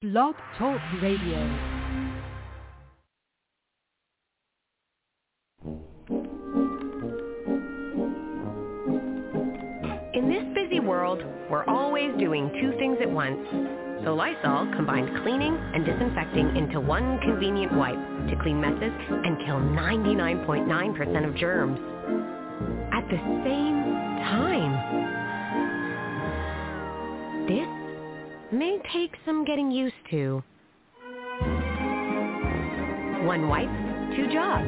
Blog Talk Radio. In this busy world, we're always doing two things at once. So Lysol combines cleaning and disinfecting into one convenient wipe to clean messes and kill 99.9% of germs. At the same time. This may take some getting used to. One wipe, two jobs.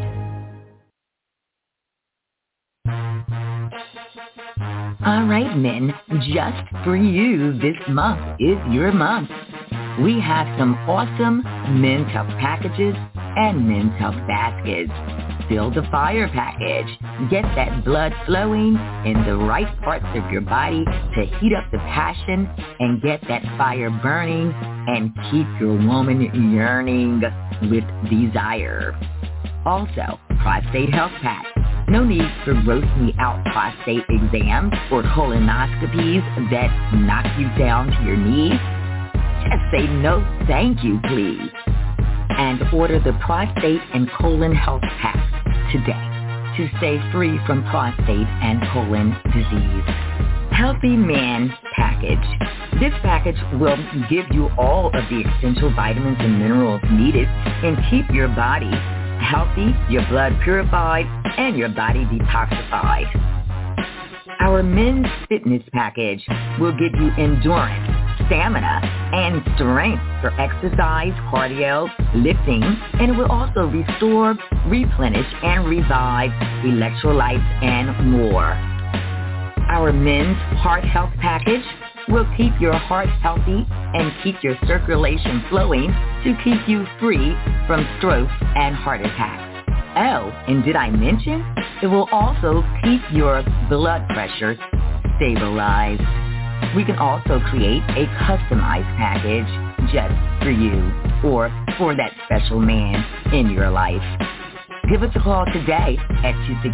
All right, men, just for you, this month is your month. We have some awesome Men's Health packages and Men's Health baskets. Build the fire package. Get that blood flowing in the right parts of your body to heat up the passion and get that fire burning and keep your woman yearning with desire. Also, Prostate Health Pack. No need for gross me out prostate exams or colonoscopies that knock you down to your knees. Just say no thank you, please. And order the Prostate and Colon Health Pack today to stay free from prostate and colon disease. Healthy Man Package. This package will give you all of the essential vitamins and minerals needed and keep your body healthy, your blood purified, and your body detoxified. Our Men's Fitness Package will give you endurance, stamina, and strength for exercise, cardio, lifting, and it will also restore, replenish, and revive electrolytes and more. Our Men's Heart Health Package will keep your heart healthy and keep your circulation flowing to keep you free from stroke and heart attacks. Oh, and did I mention? It will also keep your blood pressure stabilized. We can also create a customized package just for you or for that special man in your life. Give us a call today at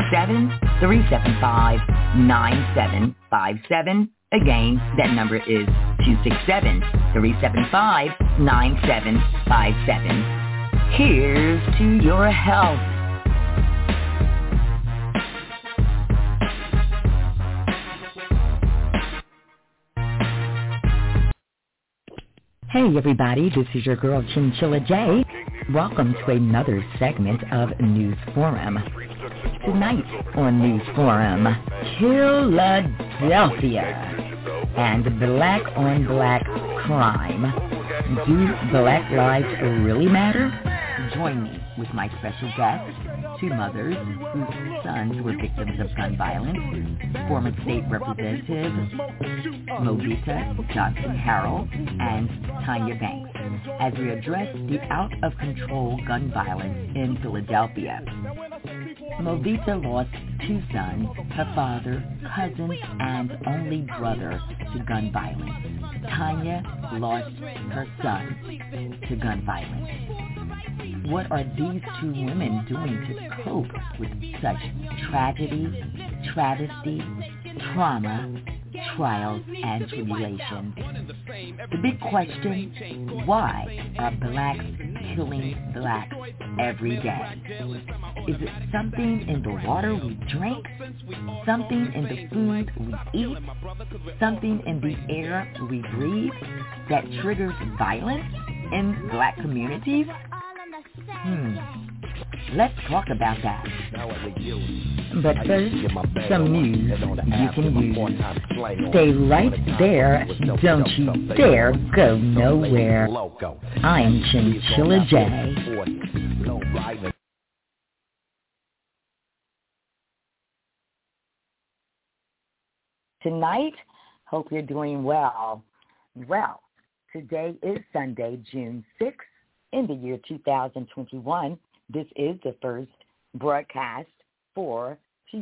267-375-9757. Again, that number is 267-375-9757. Here's to your health. Hey everybody, this is your girl Chinchilla J. Welcome to another segment of News Forum. Tonight on News Forum, Philadelphia and black on black crime. Do black lives really matter? Join me with my special guests, two mothers whose sons were victims of gun violence, former state representative Movita Johnson-Harrell and Tanya Banks, as we address the out-of-control gun violence in Philadelphia. Movita lost two sons, her father, cousin, and only brother to gun violence. Tanya lost her son to gun violence. What are these two women doing to cope with such tragedy, travesty, trauma, trials, and tribulation? The big question, why are blacks killing blacks every day? Is it something in the water we drink? Something in the food we eat? Something in the air we breathe that triggers violence in black communities? Let's talk about that. But first, some news you can use. Stay right there. Don't you dare go nowhere. I'm Chinchilla J. Tonight, hope you're doing well. Well, today is Sunday, June 6th. In the year 2021, this is the first broadcast for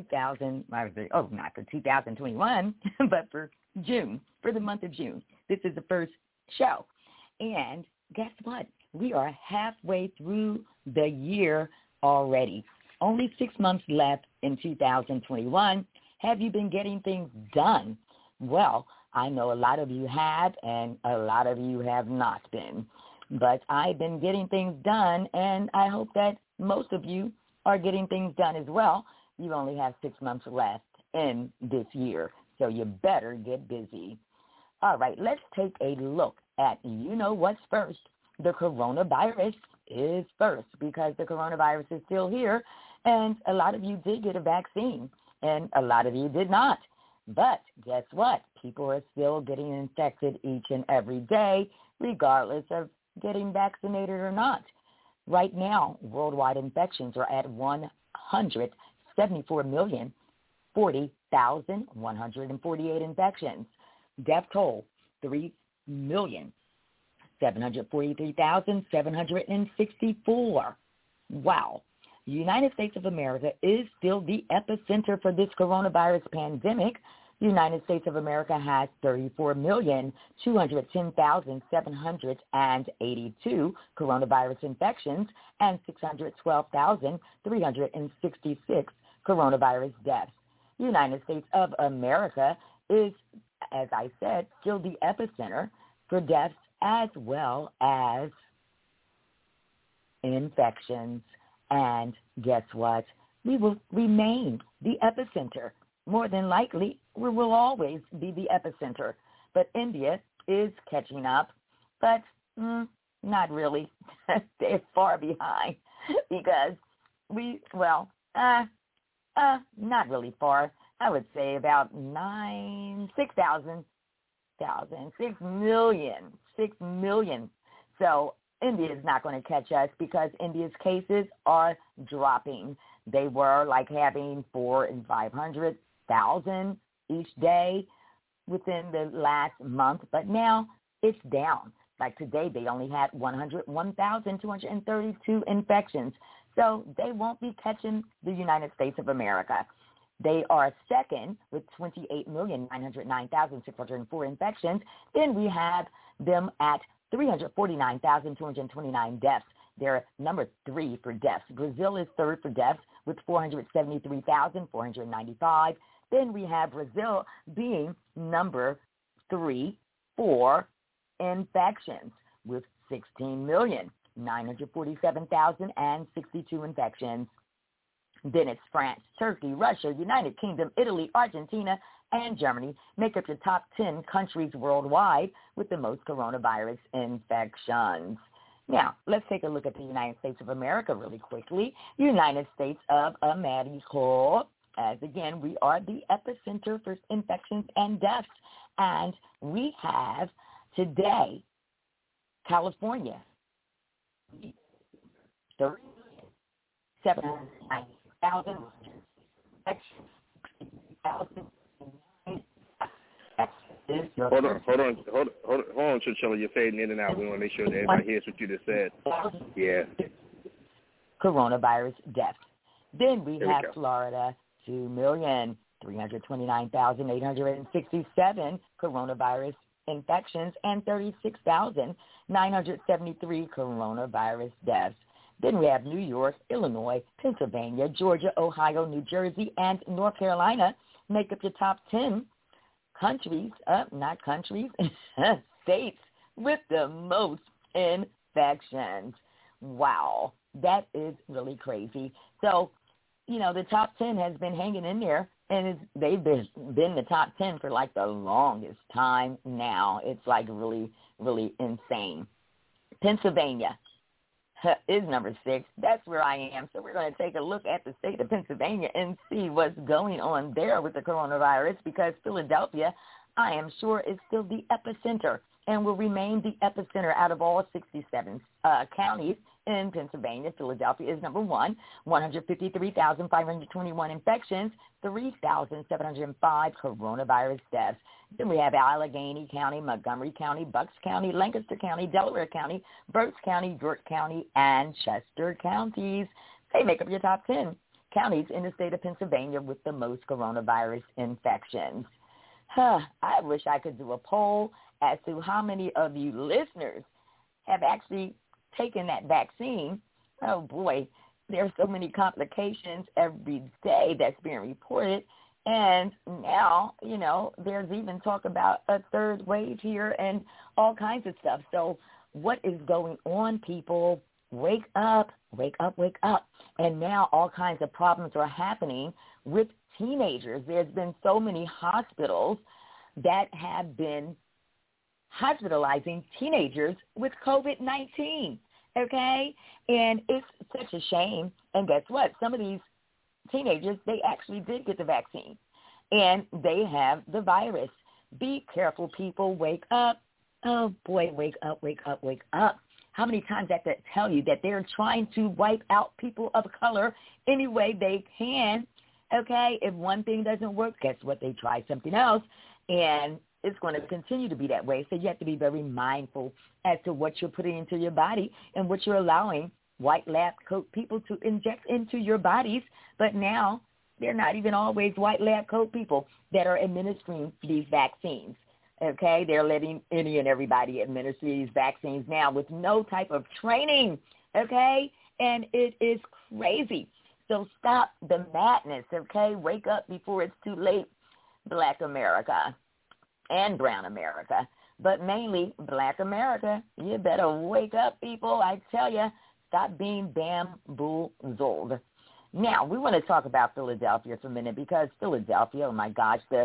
2021, but for June, for the month of June. This is the first show. And guess what? We are halfway through the year already. Only 6 months left in 2021. Have you been getting things done? Well, I know a lot of you have, and a lot of you have not been. but I've been getting things done, and I hope that most of you are getting things done as well. You only have 6 months left in this year, so you better get busy. All right, let's take a look at what's first. The coronavirus is first because the coronavirus is still here, and a lot of you did get a vaccine, and a lot of you did not. But guess what? People are still getting infected each and every day, regardless of getting vaccinated or not. Right now, worldwide infections are at 174,040,148 infections. Death toll, 3,743,764. Wow. The United States of America is still the epicenter for this coronavirus pandemic. The United States of America has 34,210,782 coronavirus infections and 612,366 coronavirus deaths. The United States of America is, as I said, still the epicenter for deaths as well as infections. And guess what? We will remain the epicenter. More than likely, we will always be the epicenter. But India is catching up, but not really. They're far behind because not really far. I would say about 6 million. So India is not going to catch us because India's cases are dropping. They were like having 400,000 and 500,000 each day within the last month, but now it's down. Like today, they only had 101,232 infections. So they won't be catching the United States of America. They are second with 28,909,604 infections. Then we have them at 349,229 deaths. They're number 3 for deaths. Brazil is third for deaths with 473,495. Then we have Brazil being number 3 for infections with 16,947,062 infections. Then it's France, Turkey, Russia, United Kingdom, Italy, Argentina, and Germany make up the top 10 countries worldwide with the most coronavirus infections. Now, let's take a look at the United States of America really quickly. United States of America, as again, we are the epicenter for infections and deaths. And we have today, California, 790,000 infections. Hold on, Chinchilla. You're fading in and out. We want to make sure that everybody hears what you just said. Yeah. Coronavirus deaths. Then we have Florida, 2,329,867 coronavirus infections and 36,973 coronavirus deaths. Then we have New York, Illinois, Pennsylvania, Georgia, Ohio, New Jersey, and North Carolina make up the top 10 countries, not countries, states with the most infections. Wow, that is really crazy. So, the top 10 has been hanging in there, and they've been the top 10 for like the longest time now. It's like really, really insane. Pennsylvania is number 6. That's where I am. So we're going to take a look at the state of Pennsylvania and see what's going on there with the coronavirus, because Philadelphia, I am sure, is still the epicenter and will remain the epicenter out of all 67 counties in Pennsylvania. Philadelphia is number 1, 153,521 infections, 3,705 coronavirus deaths. Then we have Allegheny County, Montgomery County, Bucks County, Lancaster County, Delaware County, Berks County, York County, and Chester counties. They make up your top 10 counties in the state of Pennsylvania with the most coronavirus infections. I wish I could do a poll as to how many of you listeners have actually taken that vaccine. Oh, boy, there's so many complications every day that's being reported. And now, there's even talk about a third wave here and all kinds of stuff. So what is going on, people? Wake up, wake up, wake up. And now all kinds of problems are happening with teenagers. There's been so many hospitals that have been hospitalizing teenagers with COVID-19, okay? And it's such a shame. And guess what? Some of these teenagers, they actually did get the vaccine, and they have the virus. Be careful, people. Wake up. Oh, boy, wake up, wake up, wake up. How many times I have to tell you that they're trying to wipe out people of color any way they can, okay? If one thing doesn't work, guess what? They try something else, and it's going to continue to be that way. So you have to be very mindful as to what you're putting into your body and what you're allowing white lab coat people to inject into your bodies. But now they're not even always white lab coat people that are administering these vaccines. Okay, they're letting any and everybody administer these vaccines now with no type of training, okay? And it is crazy. So stop the madness, okay? Wake up before it's too late, Black America and Brown America. But mainly Black America, you better wake up, people. I tell you, stop being bamboozled. Now, we want to talk about Philadelphia for a minute because Philadelphia, oh, my gosh, the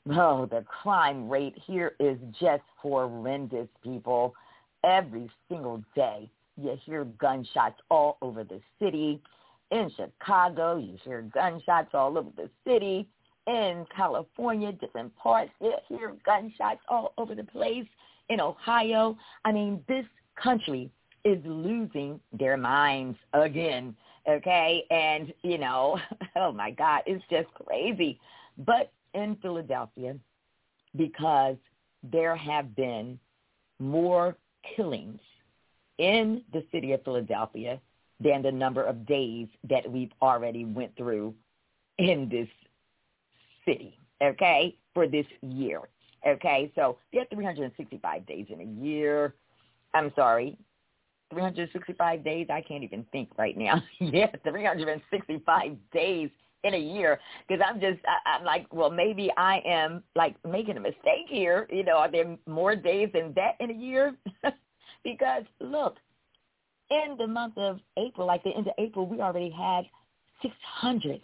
crime rate here is just horrendous, people. Every single day you hear gunshots all over the city. In Chicago, you hear gunshots all over the city. In California, different parts, you hear gunshots all over the place. In Ohio, I mean, this country is losing their minds again, okay? And, you know, oh, my God, it's just crazy. But in Philadelphia, because there have been more killings in the city of Philadelphia than the number of days that we've already went through in this city, okay, for this year, okay? So there are 365 days in a year. I'm sorry, 365 days? I can't even think right now. Yeah, 365 days in a year, because I'm like, well, maybe I am like making a mistake here. You know, are there more days than that in a year? Because look, in the month of April, like the end of April, we already had 600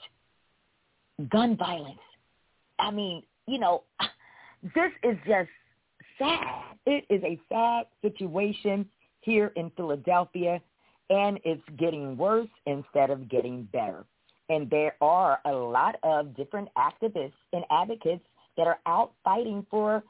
gun violence. I mean, you know, this is just sad. It is a sad situation here in Philadelphia, and it's getting worse instead of getting better. And there are a lot of different activists and advocates that are out fighting for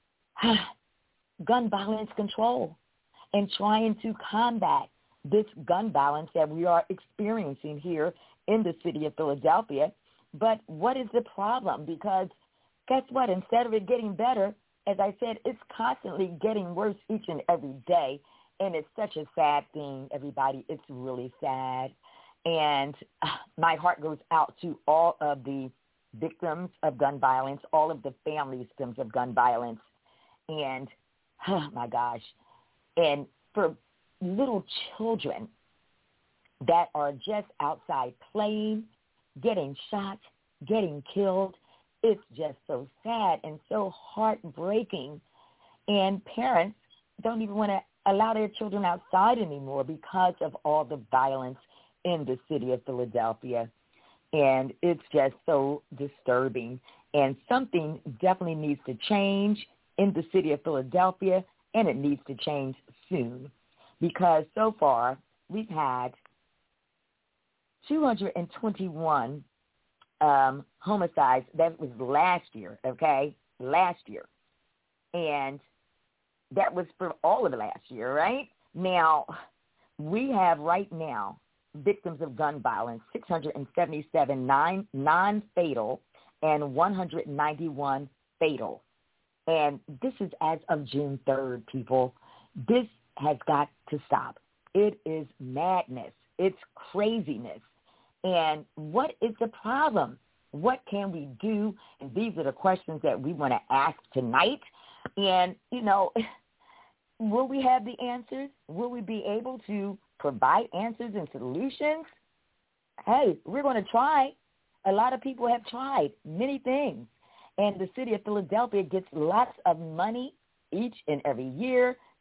gun violence control and trying to combat this gun violence that we are experiencing here in the city of Philadelphia. But what is the problem? Because guess what? Instead of it getting better, as I said, it's constantly getting worse each and every day. And it's such a sad thing, everybody. It's really sad. And my heart goes out to all of the victims of gun violence, all of the family victims of gun violence. And, oh, my gosh. And for little children that are just outside playing, getting shot, getting killed, it's just so sad and so heartbreaking. And parents don't even want to allow their children outside anymore because of all the violence in the city of Philadelphia. And it's just so disturbing. And something definitely needs to change in the city of Philadelphia, and it needs to change soon. Because so far, we've had 221 homicides. That was last year, okay? Last year. And that was for all of last year, right? Now, we have right now victims of gun violence, 677 non-fatal and 191 fatal. And this is as of June 3rd, people. This has got to stop. It is madness. It's craziness. And what is the problem? What can we do? And these are the questions that we want to ask tonight. And, you know, will we have the answers? Will we be able to provide answers and solutions? Hey, we're going to try. A lot of people have tried many things. And the city of Philadelphia gets lots of money each and every year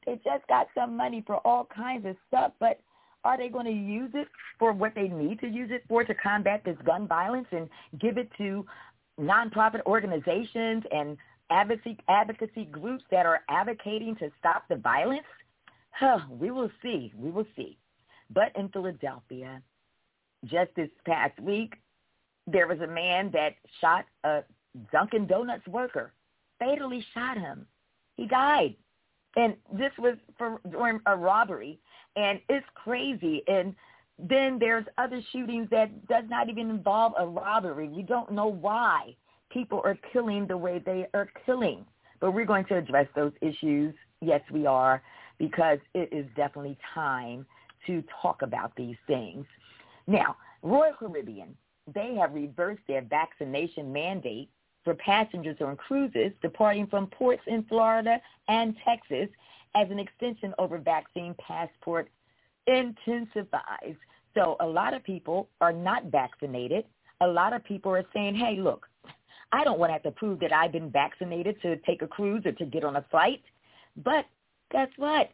They just got some money for all kinds of stuff, but are they going to use it for what they need to use it for, to combat this gun violence, and give it to nonprofit organizations and advocacy groups that are advocating to stop the violence? We will see. We will see. But in Philadelphia, just this past week, there was a man that shot a Dunkin' Donuts worker, fatally shot him. He died. And this was during a robbery. And it's crazy. And then there's other shootings that does not even involve a robbery. We don't know why people are killing the way they are killing. But we're going to address those issues. Yes, we are, because it is definitely time to talk about these things. Now, Royal Caribbean, they have reversed their vaccination mandate for passengers on cruises departing from ports in Florida and Texas as an extension over vaccine passport intensifies. So a lot of people are not vaccinated. A lot of people are saying, hey, look, I don't want to have to prove that I've been vaccinated to take a cruise or to get on a flight. But guess what?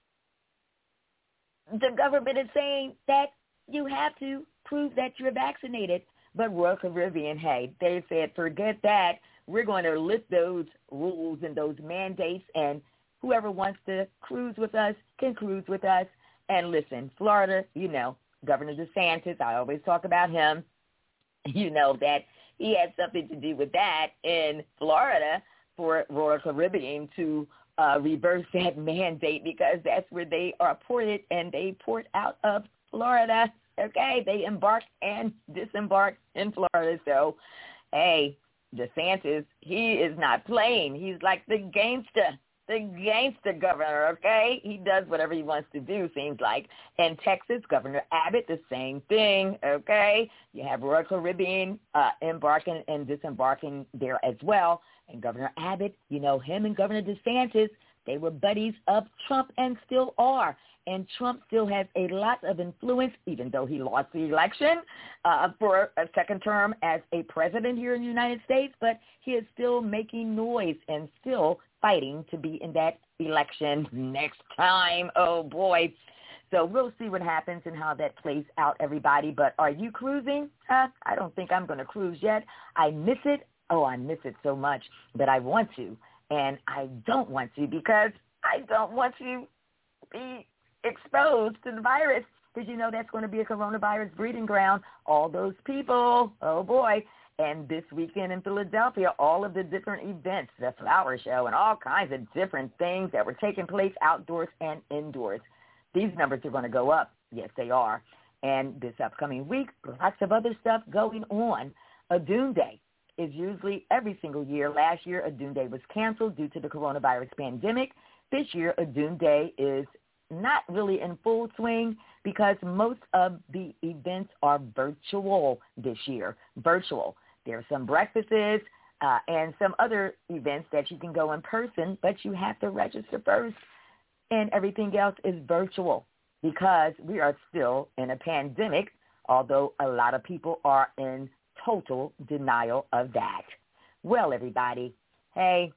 The government is saying that you have to prove that you're vaccinated. But Royal Caribbean, hey, they said, forget that. We're going to lift those rules and those mandates, and whoever wants to cruise with us can cruise with us. And listen, Florida, you know, Governor DeSantis, I always talk about him. You know that he had something to do with that in Florida for Royal Caribbean to reverse that mandate, because that's where they are ported, and they port out of Florida. Okay, they embark and disembark in Florida. So, hey, DeSantis, he is not playing. He's like the gangster governor, okay? He does whatever he wants to do, seems like. In Texas, Governor Abbott, the same thing, okay? You have Royal Caribbean embarking and disembarking there as well. And Governor Abbott, you know, him and Governor DeSantis, they were buddies of Trump and still are. And Trump still has a lot of influence, even though he lost the election for a second term as a president here in the United States. But he is still making noise and still fighting to be in that election next time. Oh, boy. So we'll see what happens and how that plays out, everybody. But are you cruising? I don't think I'm going to cruise yet. I miss it. Oh, I miss it so much. But I want to. And I don't want to, because I don't want to be exposed to the virus. Did you know that's going to be a coronavirus breeding ground? All those people, oh boy. And this weekend in Philadelphia, all of the different events, the flower show and all kinds of different things that were taking place outdoors and indoors. These numbers are going to go up. Yes, they are. And this upcoming week, lots of other stuff going on. Adune Day is usually every single year. Last year, Adune Day was canceled due to the coronavirus pandemic. This year, Adune Day is not really in full swing, because most of the events are virtual this year. Virtual. There are some breakfasts and some other events that you can go in person, but you have to register first. And everything else is virtual, because we are still in a pandemic, although a lot of people are in total denial of that. Well, everybody, hey,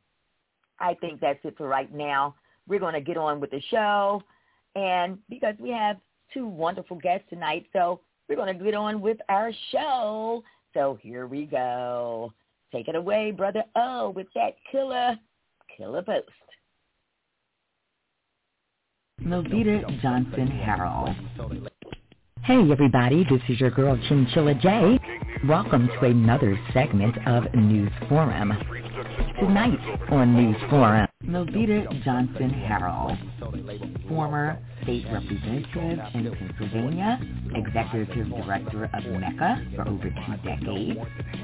I think that's it for right now. We're going to get on with the show. And because we have two wonderful guests tonight, so we're going to get on with our show. So here we go. Take it away, Brother O, with that killer post. Novita Johnson Harrell. Hey, everybody, this is your girl, Chinchilla J. Welcome to another segment of News Forum. Tonight on News Forum, Novita Johnson Harrell, former state representative in Pennsylvania, executive director of MECA for over 2 decades.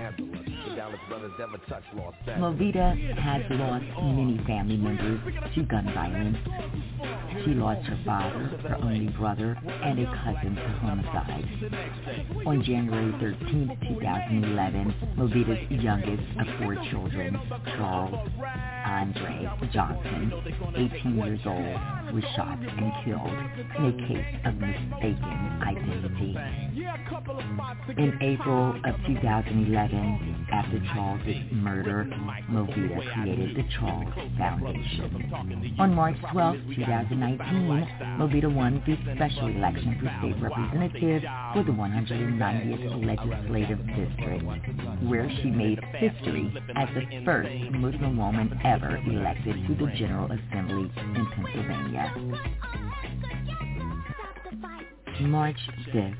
Novita has lost many family members to gun violence. She lost her father, her only brother, and a cousin to homicide. On January 13, 2011, Novita's youngest of 4 children, Charles Andre Johnson, 18 years old, was shot and killed in a case of mistaken identity. In April of 2011, after Charles' murder, Movita created the Charles Foundation. On March 12, 2019, Movita won the special election for state representative for the 190th Legislative District, where she made history as the first Muslim woman ever elected to the General Assembly in Pennsylvania. March 5th,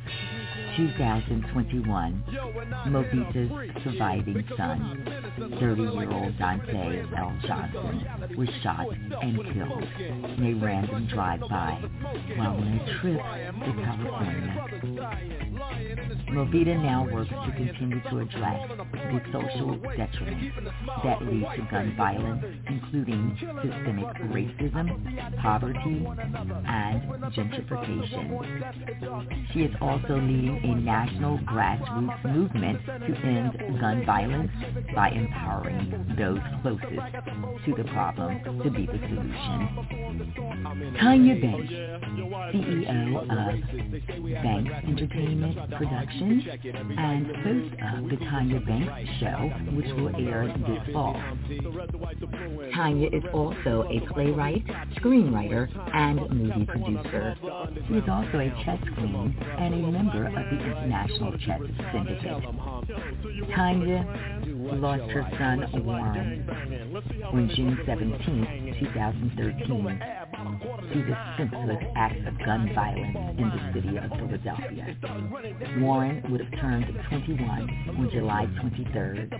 2021, Movita's surviving son, 30-year-old Dante L. Johnson, was shot and killed in a random drive-by while on a trip to California. Movita now works to continue to address the social detriments that lead to gun violence, including systemic racism, poverty, and gentrification. She is also leading a national grassroots movement to end gun violence by empowering those closest to the problem to be the solution. Tanya Banks, CEO of Banks Entertainment Productions and host of The Tanya Banks Show, which will air this fall. Tanya is also a playwright, screenwriter, and movie producer. She is also a chess queen and a member of the International Chess Syndicate. Tanya lost her son Warren on June 17, 2013 to the senseless act of gun violence in the city of Philadelphia. Warren would have turned 21 on July 23rd.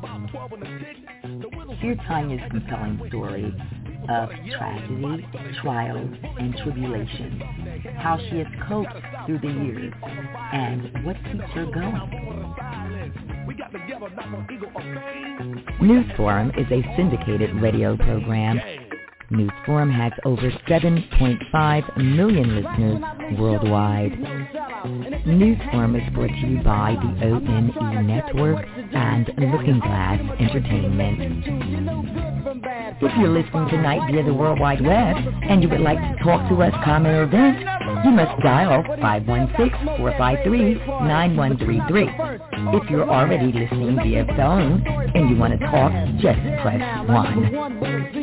Hear Tanya's compelling story of tragedy, trials, and tribulations, how she has coped through the years, and what keeps her going. Newsforum is a syndicated radio program. Newsforum has over 7.5 million listeners worldwide. Newsforum is brought to you by the ONE Network and Looking Glass Entertainment. If you're listening tonight via the World Wide Web and you would like to talk to us, comment, or vent, you must dial 516-453-9133. If you're already listening via phone and you want to talk, just press 1.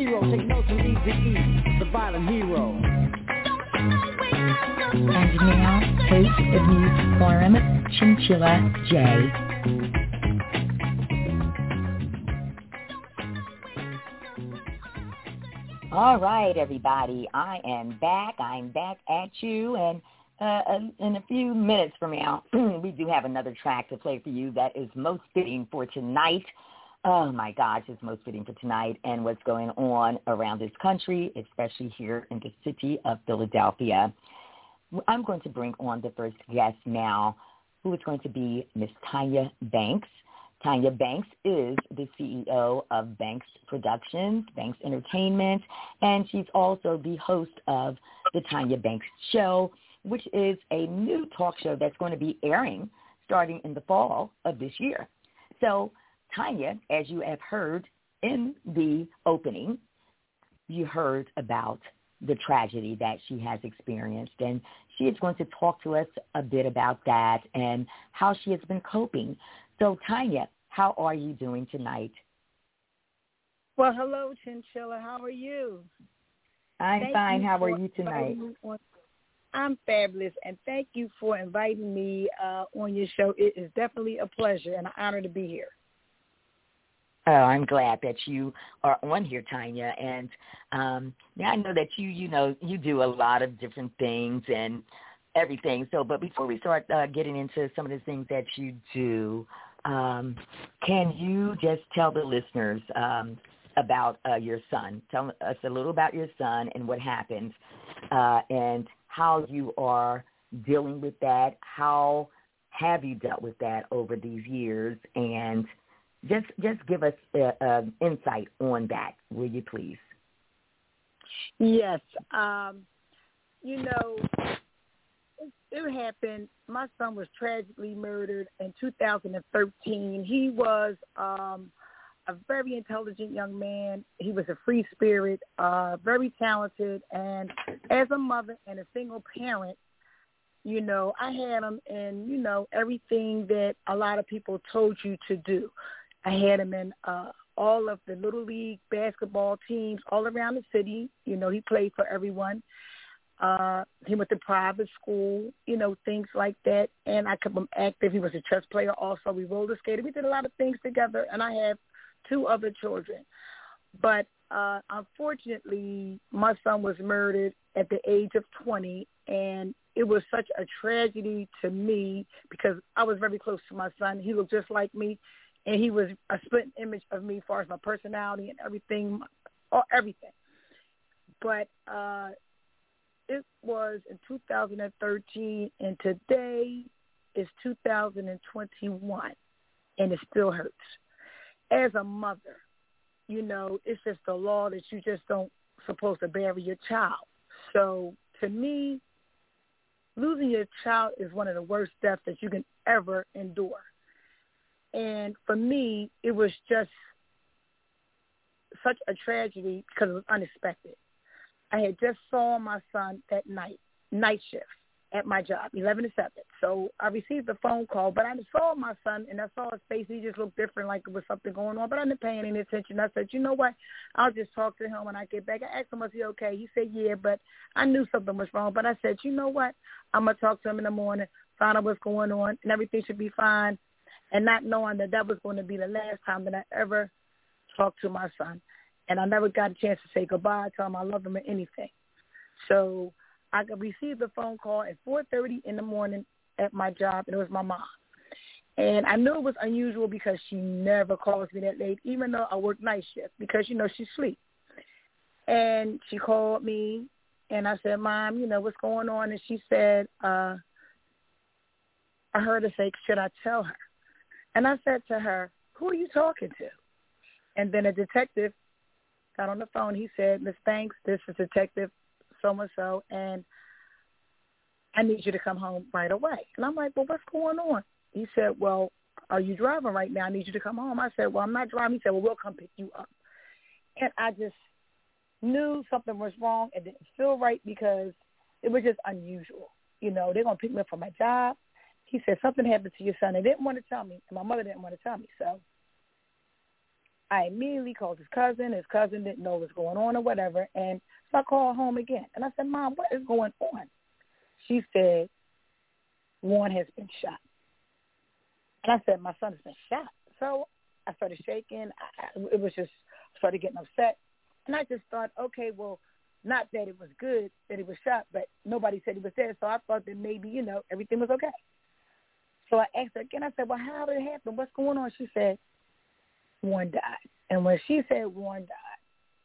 And now, host of Newsforum, Chinchilla J. All right, everybody. I'm back at you, and in a few minutes from now, we do have another track to play for you that is most fitting for tonight. Oh, my gosh, it's most fitting for tonight and what's going on around this country, especially here in the city of Philadelphia. I'm going to bring on the first guest now, who is going to be Miss Tanya Banks. Tanya Banks is the CEO of Banks Productions, Banks Entertainment, and she's also the host of the Tanya Banks Show, which is a new talk show that's going to be airing starting in the fall of this year. So, Tanya, as you have heard in the opening, you heard about the tragedy that she has experienced, and she is going to talk to us a bit about that and how she has been coping. So, Tanya, how are you doing tonight? Well, hello, Chinchilla. How are you? I'm fine. How are you tonight? I'm fabulous, and thank you for inviting me on your show. It is definitely a pleasure and an honor to be here. Oh, I'm glad that you are on here, Tanya. And now I know that you do a lot of different things and everything. So, but before we start getting into some of the things that you do, can you just tell the listeners about your son? Tell us a little about your son and what happened and how you are dealing with that. How have you dealt with that over these years? And just give us insight on that, will you please? Yes. It happened. My son was tragically murdered in 2013. He was a very intelligent young man. He was a free spirit, very talented. And as a mother and a single parent, you know, I had him in, you know, everything that a lot of people told you to do. I had him in all of the Little League basketball teams all around the city. You know, he played for everyone. He went to private school, you know, things like that. And I kept him active. He was a chess player also. We roller skated. We did a lot of things together. And I have 2 other children. But unfortunately, my son was murdered at the age of 20. And it was such a tragedy to me because I was very close to my son. He looked just like me. And he was a split image of me as far as my personality and everything. But it was in 2013, and today is 2021, and it still hurts. As a mother, you know, it's just the law that you just don't supposed to bury your child. So to me, losing your child is one of the worst deaths that you can ever endure. And for me, it was just such a tragedy because it was unexpected. I had just saw my son that night shift at my job, 11 to 7. So I received a phone call, but I saw my son, and I saw his face. He just looked different, like there was something going on, but I didn't pay any attention. I said, you know what, I'll just talk to him when I get back. I asked him, was he okay? He said, yeah, but I knew something was wrong. But I said, you know what, I'm going to talk to him in the morning, find out what's going on, and everything should be fine, and not knowing that was going to be the last time that I ever talked to my son. And I never got a chance to say goodbye, tell him I love him or anything. So I received a phone call at 4:30 in the morning at my job, and it was my mom. And I knew it was unusual because she never calls me that late, even though I work night shift, because, you know, she sleeps. And she called me, and I said, Mom, you know, what's going on? And she said, I heard her say, should I tell her? And I said to her, who are you talking to? And then a detective got on the phone. He said, Miss Banks, this is Detective so-and-so, and I need you to come home right away. And I'm like, well, what's going on? He said, well, are you driving right now? I need you to come home. I said, well, I'm not driving. He said, well, we'll come pick you up. And I just knew something was wrong. It didn't feel right because it was just unusual. You know, they're going to pick me up from my job. He said, something happened to your son. They didn't want to tell me, and my mother didn't want to tell me. So I immediately called his cousin. His cousin didn't know what was going on or whatever. And so I called home again. And I said, Mom, what is going on? She said, Warren has been shot. And I said, my son has been shot. So I started shaking. It was just, started getting upset. And I just thought, okay, well, not that it was good that he was shot, but nobody said he was dead. So I thought that maybe, you know, everything was okay. So I asked her again. I said, well, how did it happen? What's going on? She said, Warren died. And when she said Warren died,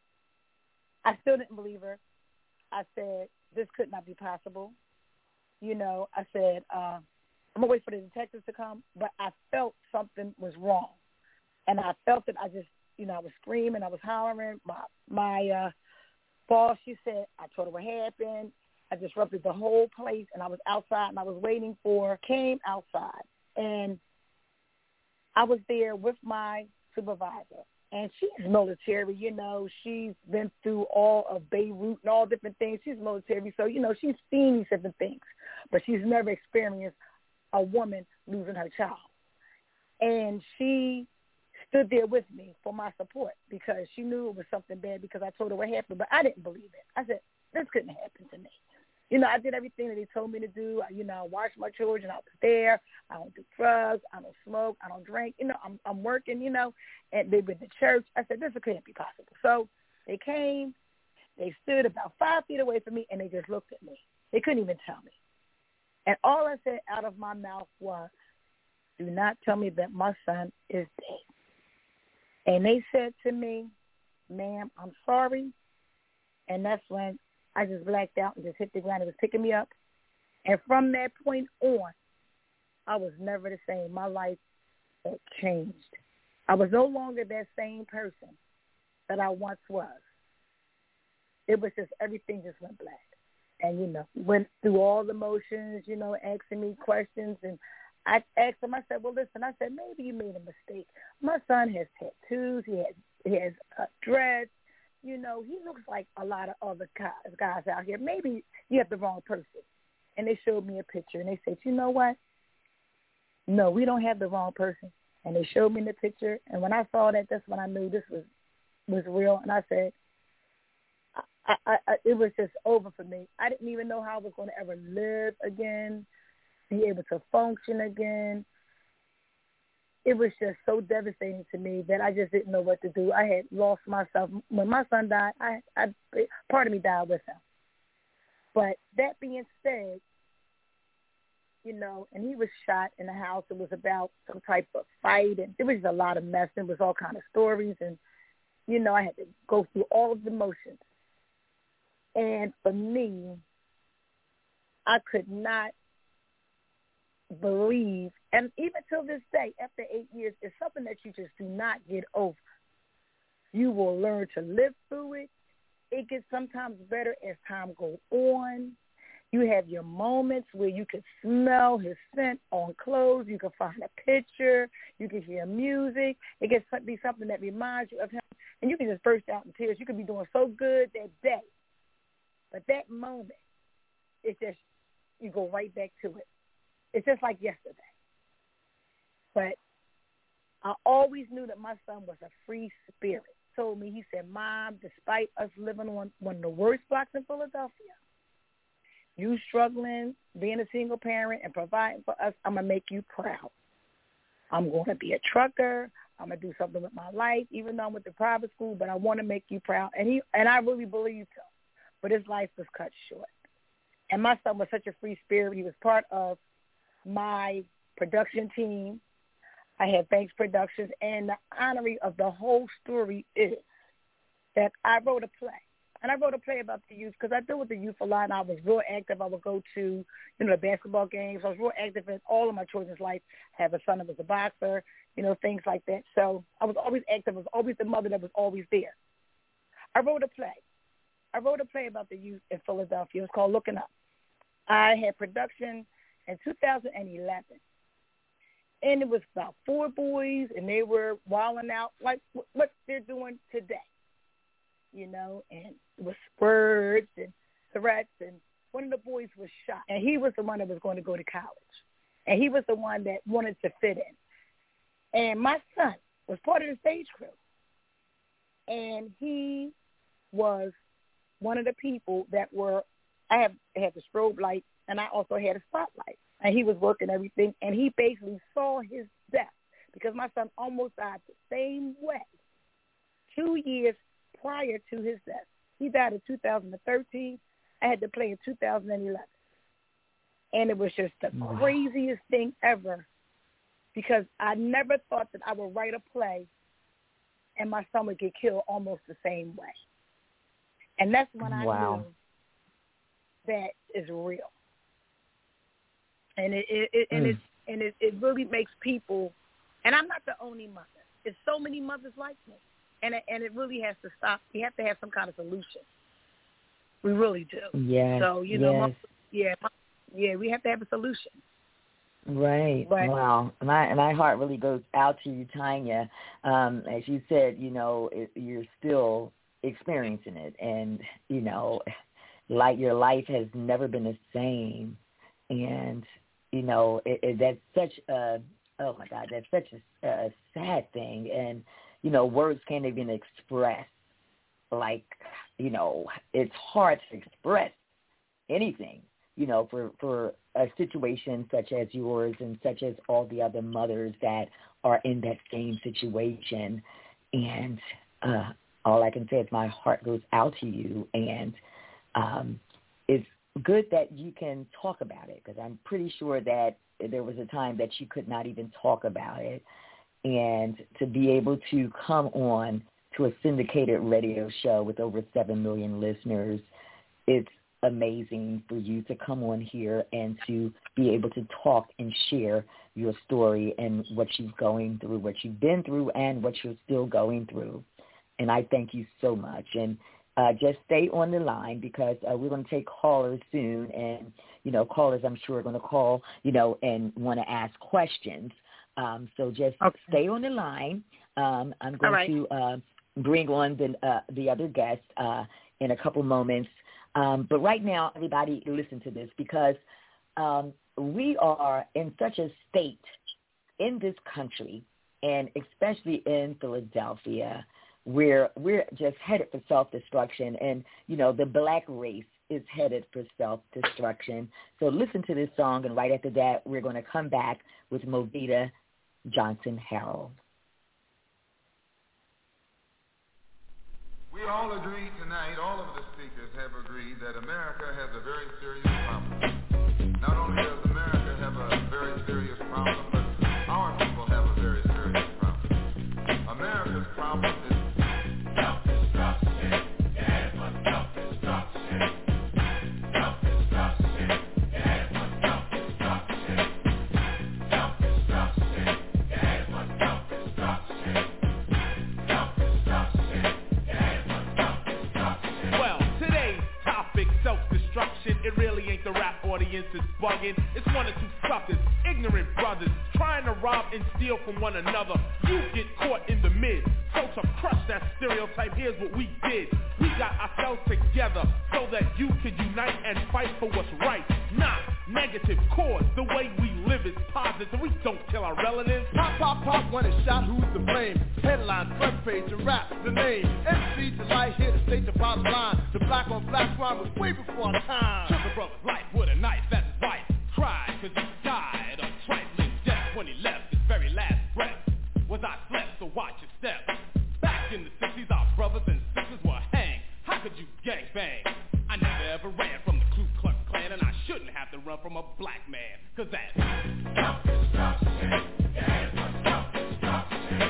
I still didn't believe her. I said, this could not be possible. You know, I said, I'm going to wait for the detectives to come, but I felt something was wrong. And I felt it. I just, you know, I was screaming. I was hollering. My boss, she said, I told her what happened. I disrupted the whole place, and I was outside, and I was waiting for her, came outside. And I was there with my supervisor. And she's military, you know. She's been through all of Beirut and all different things. She's military, so, you know, she's seen these different things. But she's never experienced a woman losing her child. And she stood there with me for my support because she knew it was something bad because I told her what happened, but I didn't believe it. I said, this couldn't happen to me. You know, I did everything that they told me to do. You know, I watched my children. I was there. I don't do drugs. I don't smoke. I don't drink. You know, I'm working, you know, and they went to church. I said, this couldn't be possible. So they came. They stood about 5 feet away from me, and they just looked at me. They couldn't even tell me. And all I said out of my mouth was, do not tell me that my son is dead. And they said to me, ma'am, I'm sorry. And that's when I just blacked out and just hit the ground. It was picking me up. And from that point on, I was never the same. My life had changed. I was no longer that same person that I once was. It was just, everything just went black. And, you know, went through all the motions, you know, asking me questions. And I asked him, I said, well, listen, I said, maybe you made a mistake. My son has tattoos. He has dreads. You know, he looks like a lot of other guys out here. Maybe you have the wrong person. And they showed me a picture, and they said, you know what? No, we don't have the wrong person. And they showed me the picture, and when I saw that, that's when I knew this was real. And I said, it was just over for me. I didn't even know how I was going to ever live again, be able to function again. It was just so devastating to me that I just didn't know what to do. I had lost myself. When my son died, part of me died with him. But that being said, you know, and he was shot in the house. It was about some type of fight, and it was just a lot of mess. It was all kind of stories, and, you know, I had to go through all of the motions. And for me, I could not believe, and even till this day, after 8 years, it's something that you just do not get over. You will learn to live through it. It gets sometimes better as time goes on. You have your moments where you can smell his scent on clothes. You can find a picture. You can hear music. It can be something that reminds you of him, and you can just burst out in tears. You can be doing so good that day. But that moment, it's just, you go right back to it. It's just like yesterday. But I always knew that my son was a free spirit. Told me, he said, Mom, despite us living on one of the worst blocks in Philadelphia, you struggling, being a single parent and providing for us, I'm going to make you proud. I'm going to be a trucker. I'm going to do something with my life, even though I'm with the private school, but I want to make you proud. And I really believed him. But his life was cut short. And my son was such a free spirit. He was part of my production team. I had Banks Productions, and the honorary of the whole story is that I wrote a play. And I wrote a play about the youth because I deal with the youth a lot, and I was real active. I would go to, the basketball games. I was real active in all of my children's life. I have a son that was a boxer, things like that. So I was always active. I was always the mother that was always there. I wrote a play. I wrote a play about the youth in Philadelphia. It was called Looking Up. I had production in 2011. And it was about 4 boys, and they were wilding out like what they're doing today, and it was words and threats, and one of the boys was shot, and he was the one that was going to go to college, and he was the one that wanted to fit in. And my son was part of the stage crew, and he was one of the people that I had the strobe light, and I also had a spotlight. And he was working everything, and he basically saw his death because my son almost died the same way 2 years prior to his death. He died in 2013. I had to play in 2011. And it was just the craziest thing ever because I never thought that I would write a play and my son would get killed almost the same way. And that's when I knew that is real. And it really makes people, and I'm not the only mother. There's so many mothers like me, and it really has to stop. We have to have some kind of solution. We really do. Yeah. So we have to have a solution. Right. But, wow. My heart really goes out to you, Tanya. As you said, you're still experiencing it, and like your life has never been the same, and that's such a, oh my God, that's such a sad thing. And, words can't even express, it's hard to express anything, for a situation such as yours and such as all the other mothers that are in that same situation. And all I can say is my heart goes out to you. And it's good that you can talk about it because I'm pretty sure that there was a time that you could not even talk about it. And to be able to come on to a syndicated radio show with over 7 million listeners, it's amazing for you to come on here and to be able to talk and share your story and what you're going through, what you've been through, and what you're still going through. And I thank you so much. And just stay on the line because we're going to take callers soon. And, callers I'm sure are going to call, and want to ask questions. So just stay on the line. I'm going to bring on the other guest in a couple moments. But right now, everybody listen to this because we are in such a state in this country, and especially in Philadelphia, where we're just headed for self-destruction. And, the black race is headed for self-destruction. So listen to this song, and right after that, we're going to come back with Movita Johnson-Harrell. We all agree tonight, all of the speakers have agreed that America has a very serious problem. Not only does America have a very serious problem, but our people have a very serious problem. America's problem is self-destruction. Yeah, it's self-destruction. Self-destruction. Yeah, it's self-destruction. Self-destruction. Yeah, it's self-destruction. Self-destruction. Well, today's topic, self-destruction, it really ain't the rap audience is bugging. It's one or two suckers, ignorant brothers, trying to rob and steal from one another. You get caught in the mid. Folks have crushed that stereotype. Here's what we did. We got ourselves together so that you can unite and fight for what's right. Not negative cause. The way we live is positive. We don't kill our relatives. Pop, pop, pop, when it's shot, who's to blame? Headline, front page, and rap the name. MC Delight here to state the bottom line. The black on black crime was way before our time. Took a brother's life with a knife, that's his wife. Cried cause he died of trifling death when he left his very last breath. Was I slept, so watch your step. Back in the 60s, our brothers and sisters were hanged. How could you gangbang? I never ever ran from the Ku Klux Klan, and I shouldn't have to run from a black man, cause that's self-destruction. Yeah, it's self-destruction.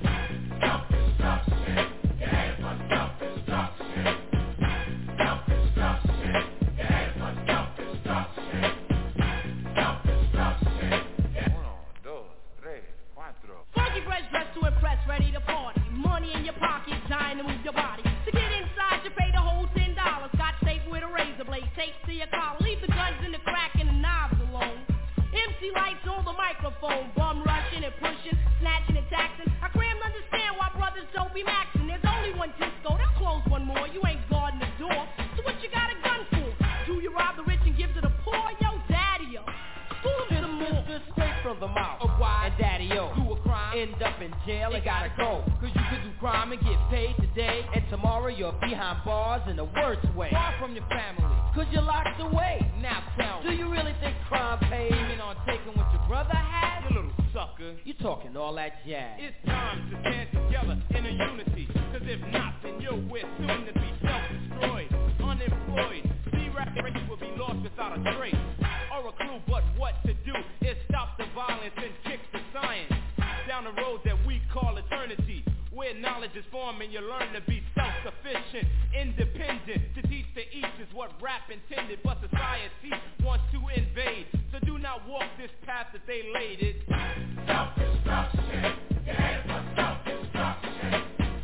Self-destruction. Yeah, it's self-destruction. Self-destruction. Yeah, it's self-destruction. Self-destruction. Uno, dos, tres, cuatro. Funky fresh dressed to impress, ready to party. Money in your pocket, trying to move your body. To get inside, you pay the whole $10. Got safe with a razor blade, tape to your collar. Leave the guns in the crack and the knives alone. MC lights on the microphone, bum rushing and pushing, snatching and taxing. I can't understand why brothers don't be maxing. There's only one disco, they'll close one more. You ain't guarding the door, so what you got a gun for? Do you rob the rich and give to the poor? Yo, daddy-o. School to the moon. Straight from the mouth of why and daddy-o. Do a crime, end up in jail and gotta go. Cause you could do crime and get paid today, and tomorrow you're behind bars in the worst way. Far from your family, cause you're locked away. Now tell me, do you really think crime pays? Aiming on taking what your brother had? You little sucker. You talking all that jazz. It's time to stand together in a unity. Cause if not, then we're soon to be self-destroyed, unemployed. C-rap will be lost without a trace or a clue, but what to do is stop the violence and kick the science down the road that we call eternity, where knowledge is formed and you learn to be self-sufficient, independent. To teach to each is what rap intended, but society wants to invade. So do not walk this path that they laid. It's self-destruction. Yeah, it's self-destruction.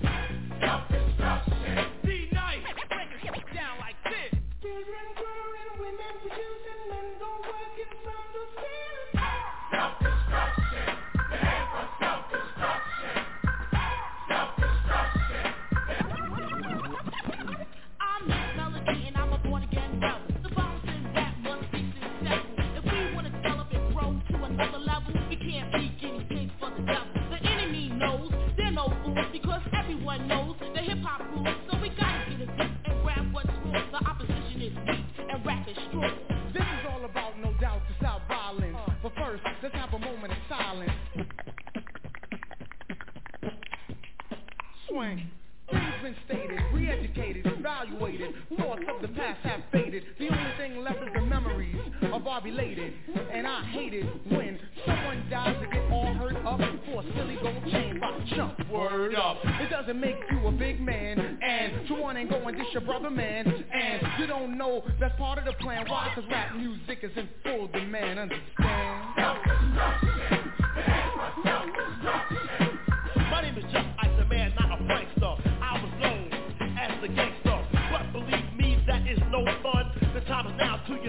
Self-destruction. D-Night, break it down like this. Children growing, women producing, men go working from the field. Self-destruction. Yeah, it's self-destruction. Self-destruction. I'm Miss Melody and I'm a born-again rebel. The bounce in rap must be successful. If we want to develop and grow to another level, we can't be guinea pigs for the devil. The enemy knows they're no fools because everyone knows the hip-hop rules. So we gotta get a grip and grab what's real. The opposition is weak and rap is strong. This is all about, no doubt, to stop violence. But first, let's have a moment of silence. Swing. Things been stated, re-educated, evaluated. Thoughts of the past have faded. The only thing left is the memories of our belated. And I hate it when someone dies to get all hurt up for a silly gold chain by the chump. Word up. It doesn't make you a big man. And you wanna go and dish your brother, man. And you don't know that's part of the plan. Why? Cause rap music is in full demand. Understand? Self-destruction. Self-destruction. My name is Chuck Ice, the man, not a prankster. I was known as the gangster.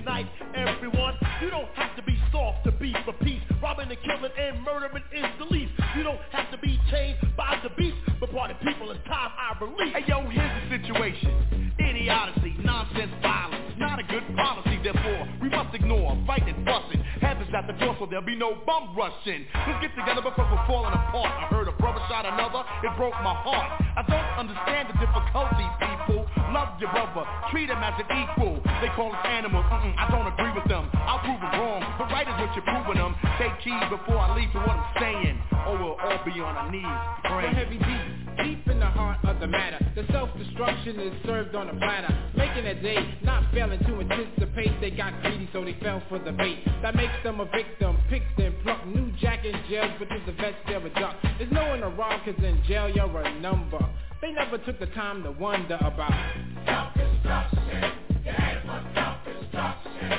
unite everyone. You don't have to be soft to be for peace. Robbing and killing and murdering is the least. You don't have to be chained by the beast, but party people, it's time I release. Hey yo, here's the situation. Idiocy, nonsense, violence, not a good policy. Therefore, we must ignore fighting and fussing. Heaven's at the door, so there'll be no bum rushing. Let's get together because we're falling apart. I heard a brother shot another, it broke my heart. I don't understand the difficulty, people. Love your brother, treat him as an equal. They call us animals, I don't agree with them. I'll prove it wrong, but right is what you're proving them. Take heed before I leave to what I'm saying, or we'll all be on our knees praying. The heavy deep in the heart of the matter. The self-destruction is served on a platter, making a day, not failing to anticipate. They got greedy, so they fell for the bait. That makes them a victim, picked and plucked. New jack in jail, but to the vets they're a duck. There's no one to rob, cause in jail you're a number. They never took the time to wonder about self-destruction. You head for self-destruction.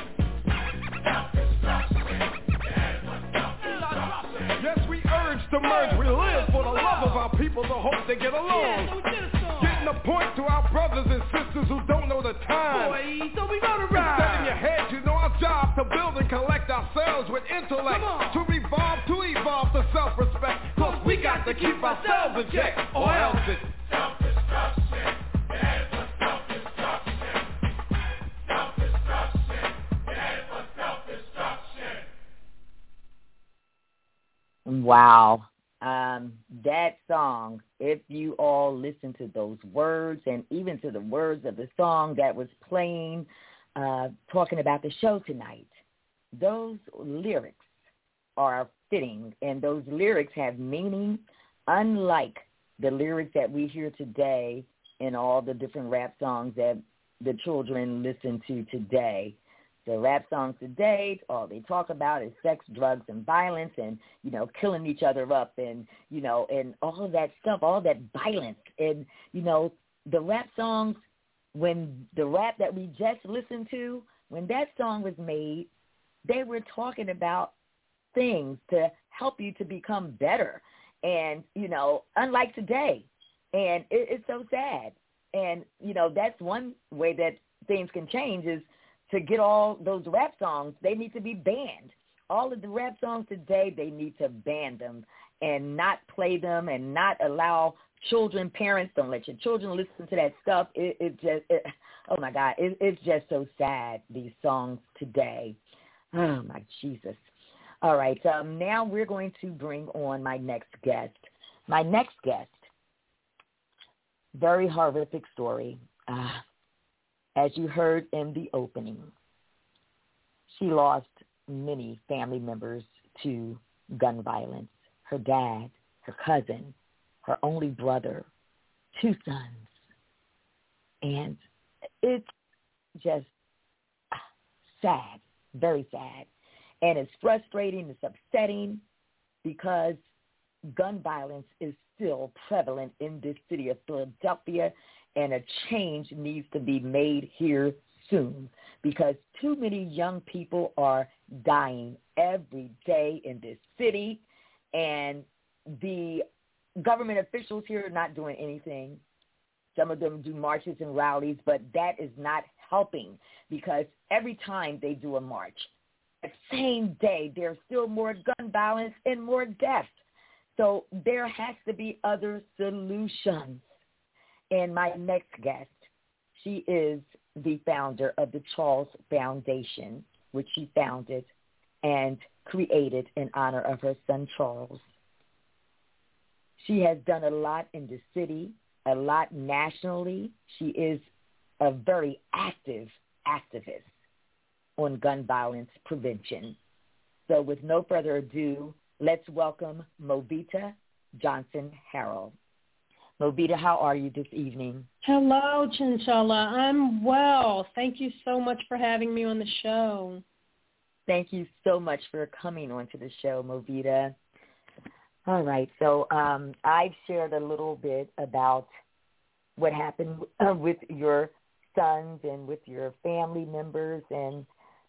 Yes, we urge to merge. We live for the love of our people, the hope they get along. Getting a point to our brothers and sisters who don't know the time. Boy, so we gotta ride. Instead in your head, you know our job to build and collect ourselves with intellect. To evolve to self-respect. Cause we got to keep ourselves in check, or else it's self-destruction. Head for self-destruction. Self-destruction. Head for self-destruction. Wow. That song, if you all listen to those words and even to the words of the song that was playing, talking about the show tonight, those lyrics are fitting, and those lyrics have meaning, unlike the lyrics that we hear today in all the different rap songs that the children listen to today. The rap songs today, all they talk about is sex, drugs, and violence and, you know, killing each other up and, you know, and all of that stuff, all that violence. And, you know, the rap songs, when the rap that we just listened to, when that song was made, they were talking about things to help you to become better. And, you know, unlike today. And it's so sad. And, you know, that's one way that things can change is to get all those rap songs, they need to be banned. All of the rap songs today, they need to ban them and not play them and not allow children, parents, don't let your children listen to that stuff. Oh, my God, it's just so sad, these songs today. Oh, my Jesus. All right, now we're going to bring on my next guest. My next guest, very horrific story. As you heard in the opening, she lost many family members to gun violence. Her dad, her cousin, her only brother, 2 sons. And it's just sad, very sad. And it's frustrating, it's upsetting because gun violence is still prevalent in this city of Philadelphia, and a change needs to be made here soon because too many young people are dying every day in this city, and the government officials here are not doing anything. Some of them do marches and rallies, but that is not helping because every time they do a march, the same day there's still more gun violence and more deaths. So there has to be other solutions. And my next guest, she is the founder of the Charles Foundation, which she founded and created in honor of her son, Charles. She has done a lot in the city, a lot nationally. She is a very active activist on gun violence prevention. So with no further ado, let's welcome Movita Johnson-Harrell. Movita, how are you this evening? Hello, Chinchilla. I'm well. Thank you so much for having me on the show. Thank you so much for coming onto the show, Movita. All right, so I've shared a little bit about what happened with your sons and with your family members, and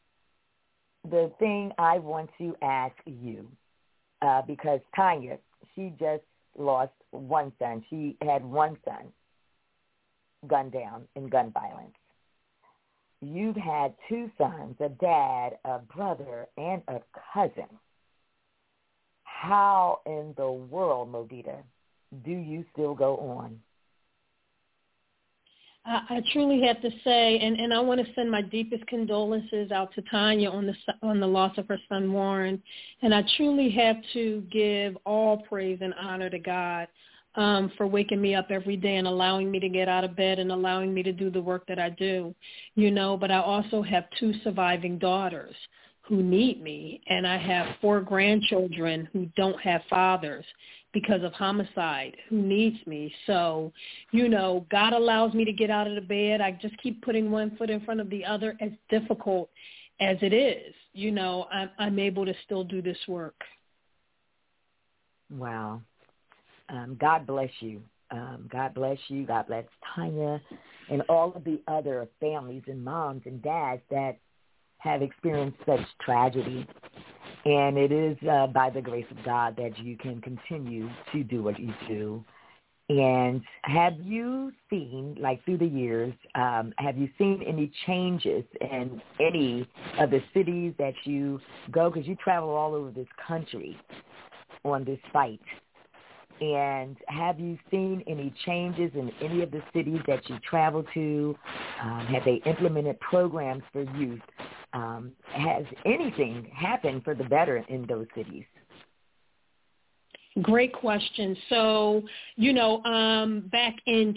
the thing I want to ask you, because Tanya, she just lost one son. She had one son gunned down in gun violence. you've had two sons, a dad, a brother, and a cousin. How in the world, Movita, do you still go on? I truly have to say, and I want to send my deepest condolences out to Tanya on the loss of her son Warren, and I truly have to give all praise and honor to God for waking me up every day and allowing me to get out of bed and allowing me to do the work that I do, but I also have two surviving daughters who need me, and I have 4 grandchildren who don't have fathers because of homicide, who needs me. So, God allows me to get out of the bed. I just keep putting one foot in front of the other, as difficult as it is. I'm able to still do this work. Wow. God bless you. God bless you. God bless Tanya and all of the other families and moms and dads that have experienced such tragedy. And it is by the grace of God that you can continue to do what you do. And have you seen, like through the years, have you seen any changes in any of the cities that you go? Because you travel all over this country on this fight. And have you seen any changes in any of the cities that you travel to? Have they implemented programs for youth? Has anything happened for the better in those cities? Great question. So, back in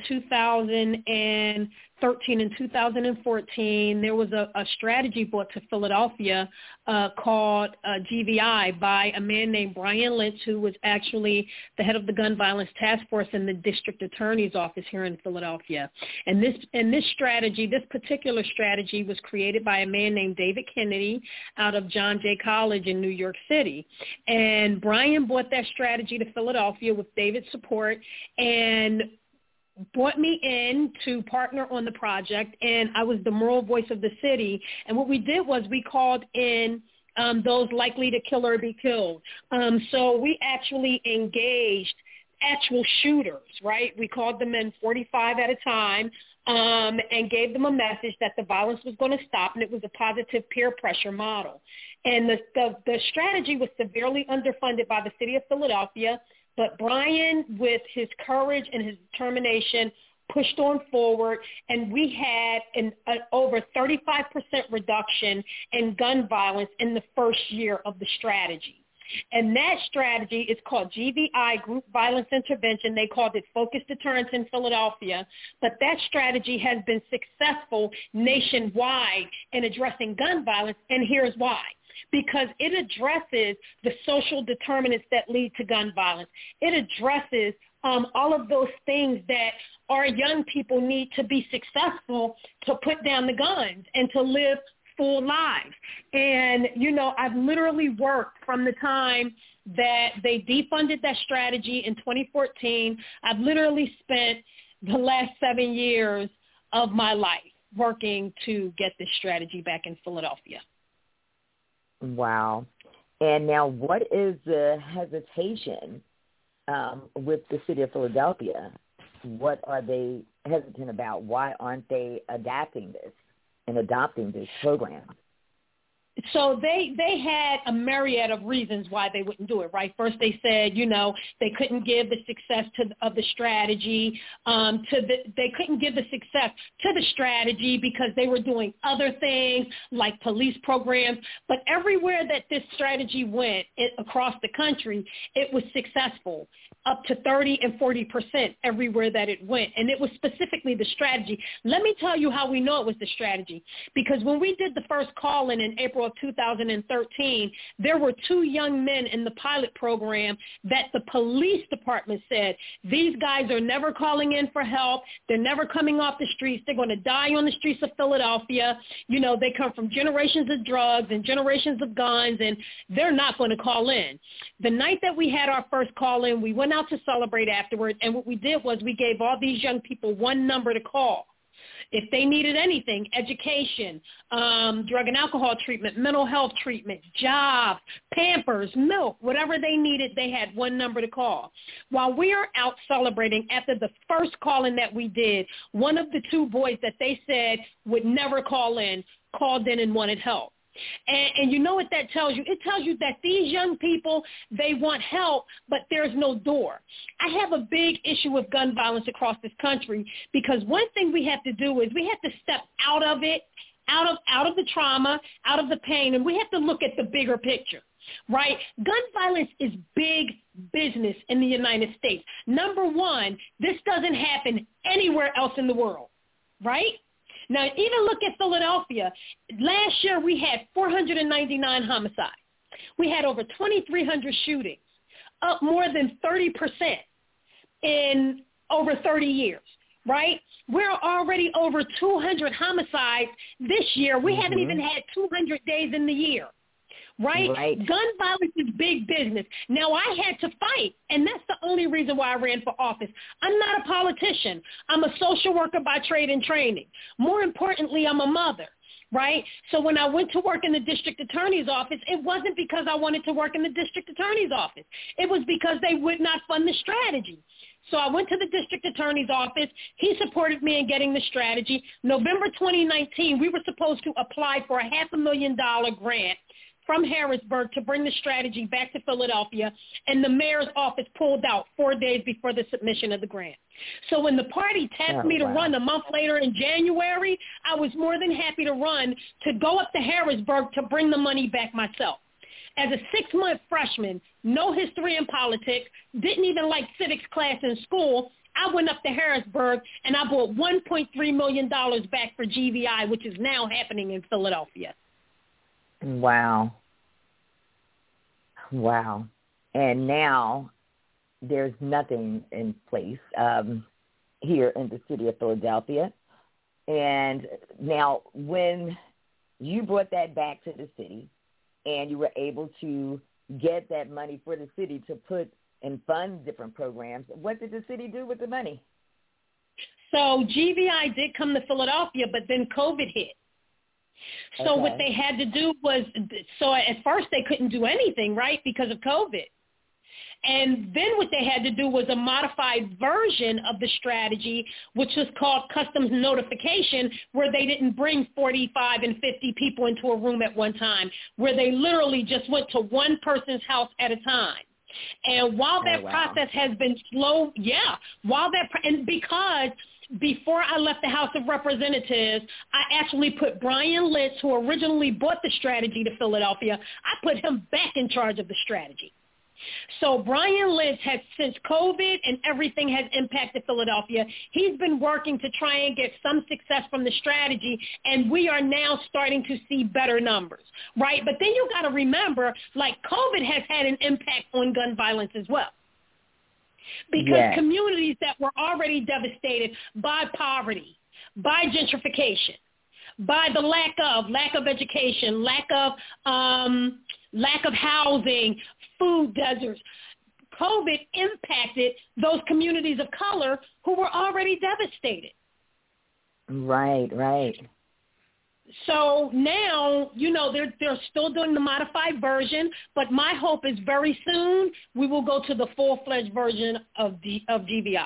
2013 and 2014, there was a strategy brought to Philadelphia called GVI by a man named Brian Lynch, who was actually the head of the gun violence task force in the district attorney's office here in Philadelphia. And this particular strategy was created by a man named David Kennedy out of John Jay College in New York City. And Brian brought that strategy to Philadelphia with David's support and brought me in to partner on the project, and I was the moral voice of the city. And what we did was we called in those likely to kill or be killed. So we actually engaged actual shooters, right? We called them in 45 at a time and gave them a message that the violence was going to stop, and it was a positive peer pressure model. And the strategy was severely underfunded by the city of Philadelphia, but Brian, with his courage and his determination, pushed on forward, and we had an over 35% reduction in gun violence in the first year of the strategy. And that strategy is called GVI, Group Violence Intervention. They called it Focused Deterrence in Philadelphia. But that strategy has been successful nationwide in addressing gun violence, and here's why. Because it addresses the social determinants that lead to gun violence. It addresses all of those things that our young people need to be successful to put down the guns and to live full lives. And, I've literally worked from the time that they defunded that strategy in 2014. I've literally spent the last 7 years of my life working to get this strategy back in Philadelphia. Wow. And now what is the hesitation with the city of Philadelphia? What are they hesitant about? Why aren't they adapting this and adopting this program? So they had a myriad of reasons why they wouldn't do it, right? First, they said, they couldn't give the success of the strategy they couldn't give the success to the strategy because they were doing other things like police programs. But everywhere that this strategy went across the country, it was successful, up to 30 and 40% everywhere that it went. And it was specifically the strategy. Let me tell you how we know it was the strategy. Because when we did the first call-in April of 2013, there were 2 young men in the pilot program that the police department said, these guys are never calling in for help. They're never coming off the streets. They're going to die on the streets of Philadelphia. They come from generations of drugs and generations of guns, and they're not going to call in. The night that we had our first call-in, we went out to celebrate afterward, and what we did was we gave all these young people one number to call. If they needed anything, education, drug and alcohol treatment, mental health treatment, jobs, Pampers, milk, whatever they needed, they had one number to call. While we are out celebrating, after the first call-in that we did, one of the two boys that they said would never call in called in and wanted help. And you know what that tells you? It tells you that these young people, they want help, but there's no door. I have a big issue with gun violence across this country because one thing we have to do is we have to step out of it, out of the trauma, out of the pain, and we have to look at the bigger picture, right? Gun violence is big business in the United States. Number one, this doesn't happen anywhere else in the world, right? Now, even look at Philadelphia. Last year, we had 499 homicides. We had over 2,300 shootings, up more than 30% in over 30 years, right? We're already over 200 homicides this year. We haven't even had 200 days in the year. Right? Gun violence is big business. Now, I had to fight, and that's the only reason why I ran for office. I'm not a politician. I'm a social worker by trade and training. More importantly, I'm a mother, right? So when I went to work in the district attorney's office, it wasn't because I wanted to work in the district attorney's office. It was because they would not fund the strategy. So I went to the district attorney's office. He supported me in getting the strategy. November 2019, we were supposed to apply for a $500,000 grant from Harrisburg to bring the strategy back to Philadelphia, and the mayor's office pulled out 4 days before the submission of the grant. So when the party tapped me to run a month later in January, I was more than happy to run to go up to Harrisburg to bring the money back myself. As a 6-month freshman, no history in politics, didn't even like civics class in school, I went up to Harrisburg and I brought $1.3 million back for GVI, which is now happening in Philadelphia. Wow. Wow. And now there's nothing in place here in the city of Philadelphia. And now when you brought that back to the city and you were able to get that money for the city to put and fund different programs, what did the city do with the money? So GVI did come to Philadelphia, but then COVID hit. So what they had to do was, so at first they couldn't do anything, right, because of COVID. And then what they had to do was a modified version of the strategy, which was called customs notification, where they didn't bring 45 and 50 people into a room at one time, where they literally just went to one person's house at a time. And while that process has been slow, and because before I left the House of Representatives, I actually put Brian Litz, who originally brought the strategy to Philadelphia, I put him back in charge of the strategy. So Brian Litz has, since COVID and everything has impacted Philadelphia, he's been working to try and get some success from the strategy, and we are now starting to see better numbers, right? But then you got to remember, like, COVID has had an impact on gun violence as well. Because communities that were already devastated by poverty, by gentrification, by the lack of education, lack of housing, food deserts, COVID impacted those communities of color who were already devastated. Right. So now, they're still doing the modified version, but my hope is very soon we will go to the full-fledged version of GVI.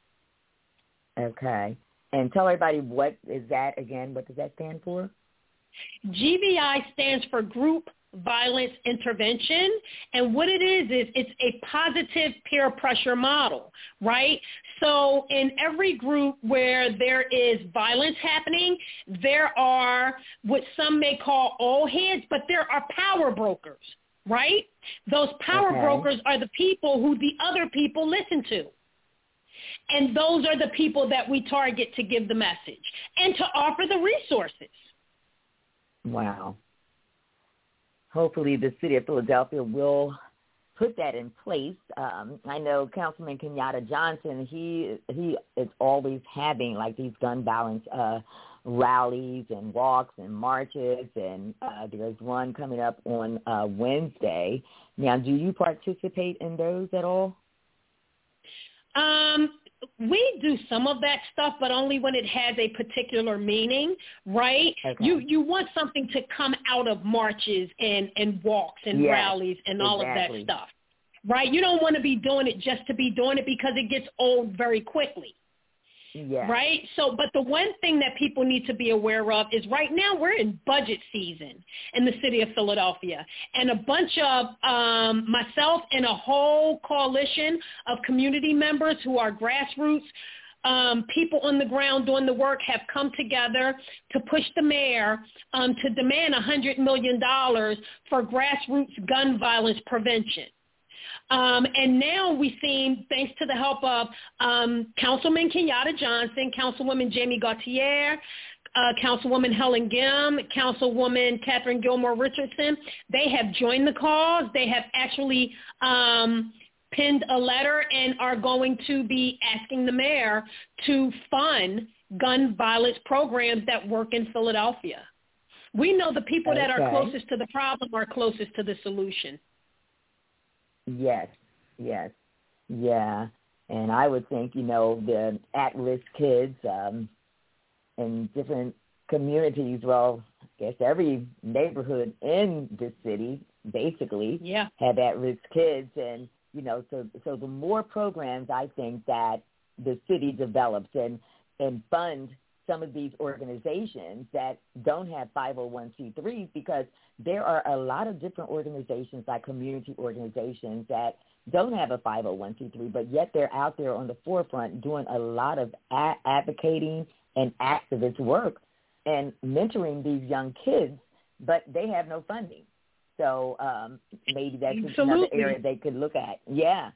Okay. And tell everybody, what is that again? What does that stand for? GVI stands for Group Violence Intervention, and what it is it's a positive peer pressure model, right? So in every group where there is violence happening, there are what some may call all heads, but there are power brokers, right? Those power brokers are the people who the other people listen to. And those are the people that we target to give the message and to offer the resources. Wow. Hopefully the city of Philadelphia will put that in place. I know Councilman Kenyatta Johnson, he is always having like these gun violence rallies and walks and marches, and there's one coming up on Wednesday. Now, do you participate in those at all? we do some of that stuff, but only when it has a particular meaning, right? Okay. You want something to come out of marches and walks and rallies and all of that stuff, right? You don't want to be doing it just to be doing it because it gets old very quickly. Yeah. Right? So, but the one thing that people need to be aware of is right now we're in budget season in the city of Philadelphia. And a bunch of myself and a whole coalition of community members who are grassroots people on the ground doing the work have come together to push the mayor to demand $100 million for grassroots gun violence prevention. And now we've seen, thanks to the help of Councilman Kenyatta Johnson, Councilwoman Jamie Gauthier, Councilwoman Helen Gim, Councilwoman Catherine Gilmore Richardson, they have joined the cause. They have actually penned a letter and are going to be asking the mayor to fund gun violence programs that work in Philadelphia. We know the people that are closest to the problem are closest to the solution. Yes. Yeah. And I would think, the at-risk kids in different communities, well, I guess every neighborhood in the city basically have at-risk kids. And, so the more programs I think that the city develops and fund some of these organizations that don't have 501c3s, because there are a lot of different organizations, like community organizations, that don't have a 501c3, but yet they're out there on the forefront doing a lot of advocating and activist work and mentoring these young kids, but they have no funding. So maybe that's another area they could look at. Yeah.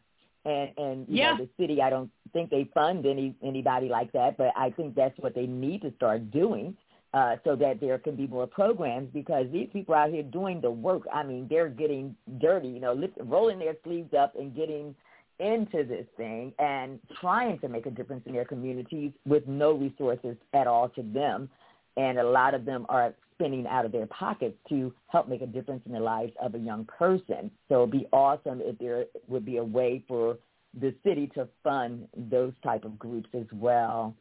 And the city, I don't think they fund anybody like that, but I think that's what they need to start doing so that there can be more programs, because these people out here doing the work, I mean, they're getting dirty, rolling their sleeves up and getting into this thing and trying to make a difference in their communities with no resources at all to them. And a lot of them are spending out of their pockets to help make a difference in the lives of a young person. So it would be awesome if there would be a way for the city to fund those type of groups as well.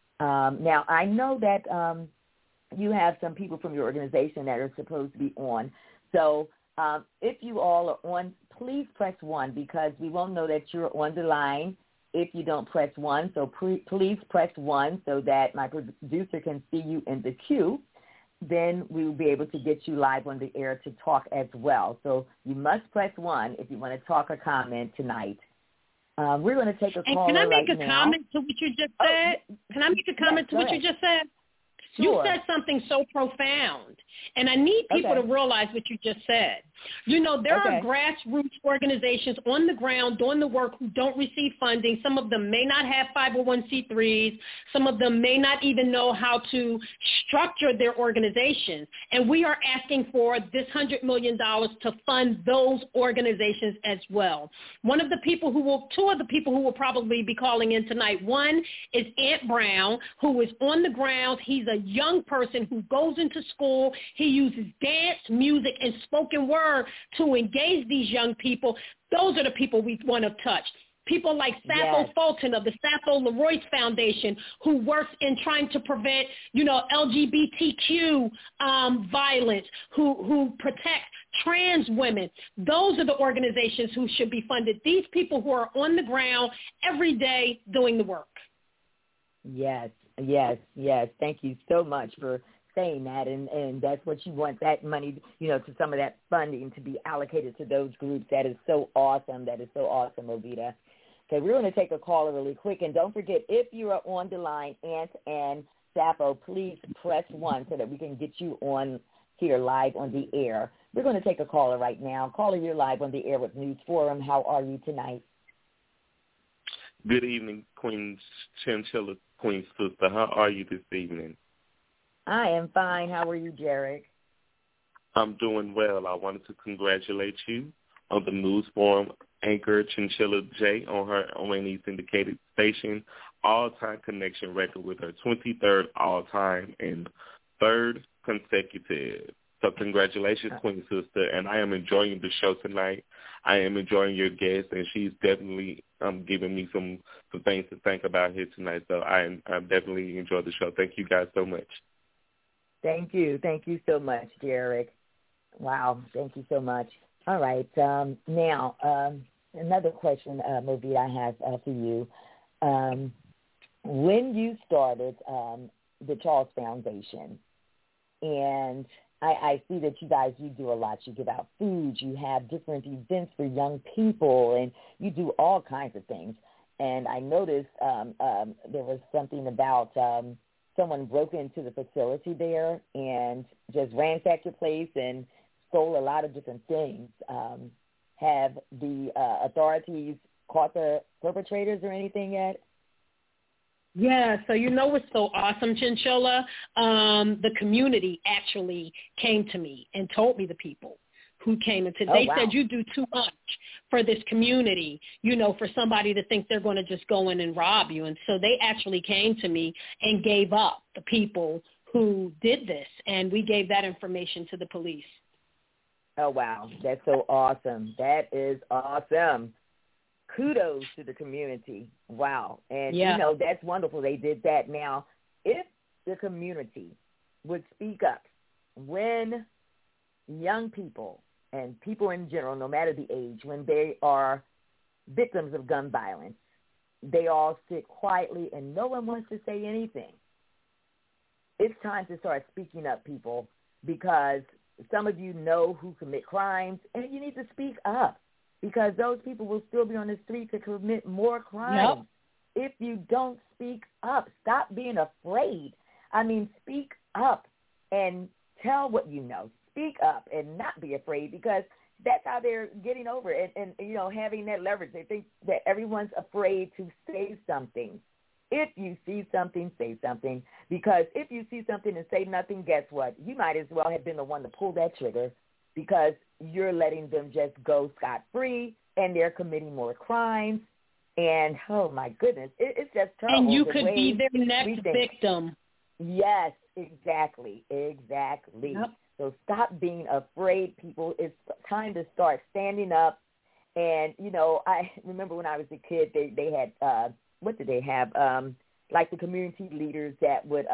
Now, I know that you have some people from your organization that are supposed to be on. So if you all are on, please press 1, because we won't know that you're on the line if you don't press 1. So please press 1 so that my producer can see you in the queue. Then we will be able to get you live on the air to talk as well. So you must press 1 if you want to talk or comment tonight. We're going to take a call right now. Can I make a comment to what you just said? Can I make a comment to what you just said? Sure. You said something so profound, and I need people to realize what you just said. There are grassroots organizations on the ground doing the work who don't receive funding. Some of them may not have 501c3s. Some of them may not even know how to structure their organizations. And we are asking for this $100 million to fund those organizations as well. Two of the people who will probably be calling in tonight. One is Ant Brown, who is on the ground. He's a young person who goes into school. He uses dance, music, and spoken word to engage these young people. Those are the people we want to touch. People like Sappho Fulton of the Sappho Leroyce Foundation, who works in trying to prevent, LGBTQ violence, who protect trans women. Those are the organizations who should be funded. These people who are on the ground every day doing the work. Yes. Thank you so much for saying that, and that's what you want, that money, to some of that funding to be allocated to those groups. That is so awesome. Ovita. Okay, we're going to take a call really quick, and don't forget, if you are on the line, Ant and Sappho, please press 1 so that we can get you on here live on the air. We're going to take a caller right now. Caller, you're live on the air with News Forum. How are you tonight? Good evening, Queen Chinchilla, Queen Sister. How are you this evening? I am fine. How are you, Jarek? I'm doing well. I wanted to congratulate you on the News Forum anchor Chinchilla J on her ONE syndicated station all-time connection record with her 23rd all-time and 3rd consecutive So congratulations, Queen Sister, and I am enjoying the show tonight. I am enjoying your guest, and she's definitely giving me some things to think about here tonight. So I definitely enjoyed the show. Thank you guys so much. Thank you. Thank you so much, Derek. Wow. Thank you so much. All right. Now, another question, Movita, I have for you. When you started the Charles Foundation, and I see that you do a lot. You give out food. You have different events for young people, and you do all kinds of things. And I noticed there was something about someone broke into the facility there and just ransacked your place and stole a lot of different things. Have the authorities caught the perpetrators or anything yet? Yeah, so you know what's so awesome, Chinchilla? The community actually came to me and told me the people who came into. They said you do too much for this community, for somebody to think they're going to just go in and rob you. And so they actually came to me and gave up the people who did this, and we gave that information to the police. Oh, wow. That's so awesome. That is awesome. Kudos to the community. Wow. And, that's wonderful. They did that. Now, if the community would speak up when young people and people in general, no matter the age, when they are victims of gun violence, they all sit quietly and no one wants to say anything. It's time to start speaking up, people, because some of you know who commit crimes, and you need to speak up. Because those people will still be on the street to commit more crimes. If you don't speak up, stop being afraid. I mean, speak up and tell what you know. Speak up and not be afraid, because that's how they're getting over it and having that leverage. They think that everyone's afraid to say something. If you see something, say something. Because if you see something and say nothing, guess what? You might as well have been the one to pull that trigger, because you're letting them just go scot-free, and they're committing more crimes. And, oh, my goodness, it's just terrible. And you could be their next victim. Yes, exactly. Yep. So stop being afraid, people. It's time to start standing up. And, I remember when I was a kid, they had, what did they have? Like the community leaders that would,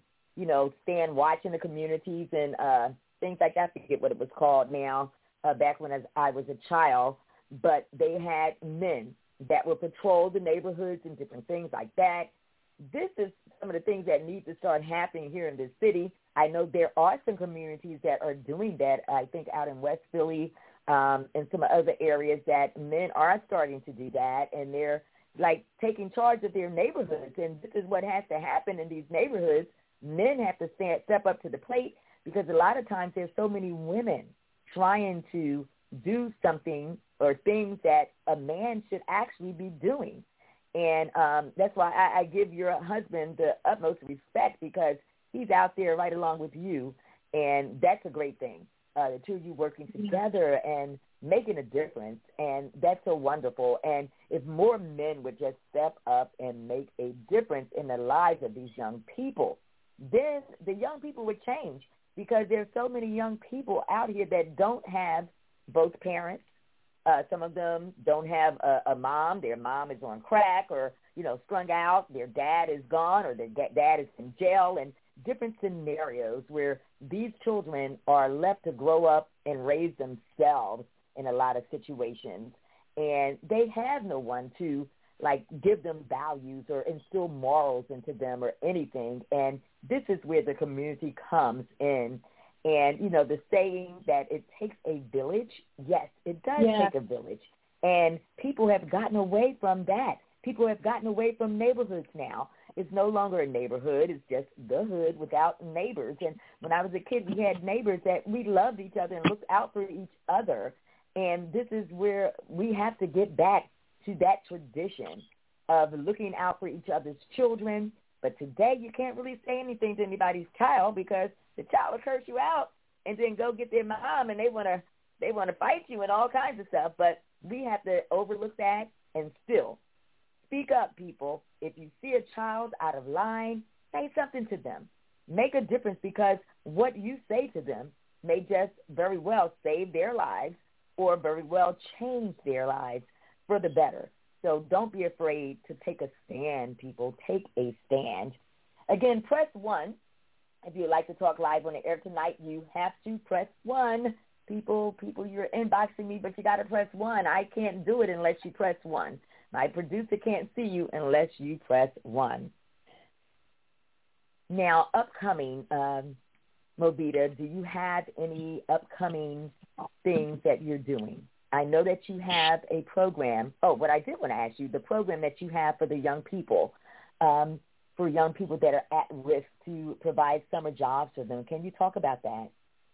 stand watching the communities and things like that. I forget what it was called now, back when I was a child. But they had men that would patrol the neighborhoods and different things like that. This is some of the things that need to start happening here in this city. I know there are some communities that are doing that, I think out in West Philly and some other areas, that men are starting to do that, and they're like taking charge of their neighborhoods. And this is what has to happen in these neighborhoods. Men have to step up to the plate, because a lot of times there's so many women trying to do something or things that a man should actually be doing. And that's why I give your husband the utmost respect, because he's out there right along with you, and that's a great thing. The two of you working together and making a difference, and that's so wonderful. And if more men would just step up and make a difference in the lives of these young people, then the young people would change. Because there's so many young people out here that don't have both parents. Some of them don't have a mom. Their mom is on crack or, strung out. Their dad is gone, or their dad is in jail, and different scenarios where these children are left to grow up and raise themselves in a lot of situations. And they have no one to, give them values or instill morals into them or anything. And this is where the community comes in. And, the saying that it takes a village, yes, it does take a village. And people have gotten away from that. People have gotten away from neighborhoods now. It's no longer a neighborhood. It's just the hood without neighbors. And when I was a kid, we had neighbors that we loved each other and looked out for each other. And this is where we have to get back to that tradition of looking out for each other's children. But today you can't really say anything to anybody's child, because the child will curse you out and then go get their mom, and they want to fight you and all kinds of stuff. But we have to overlook that and still speak up, people. If you see a child out of line, say something to them. Make a difference, because what you say to them may just very well save their lives or very well change their lives for the better. So don't be afraid to take a stand, people. Take a stand. Again, press 1. If you'd like to talk live on the air tonight, you have to press 1. People, you're inboxing me, but you got to press 1. I can't do it unless you press 1. My producer can't see you unless you press 1. Now, upcoming, Movita, do you have any upcoming things that you're doing? I know that you have a program. Oh, what I did want to ask you, the program that you have for the young people, for young people that are at risk to provide summer jobs for them. Can you talk about that?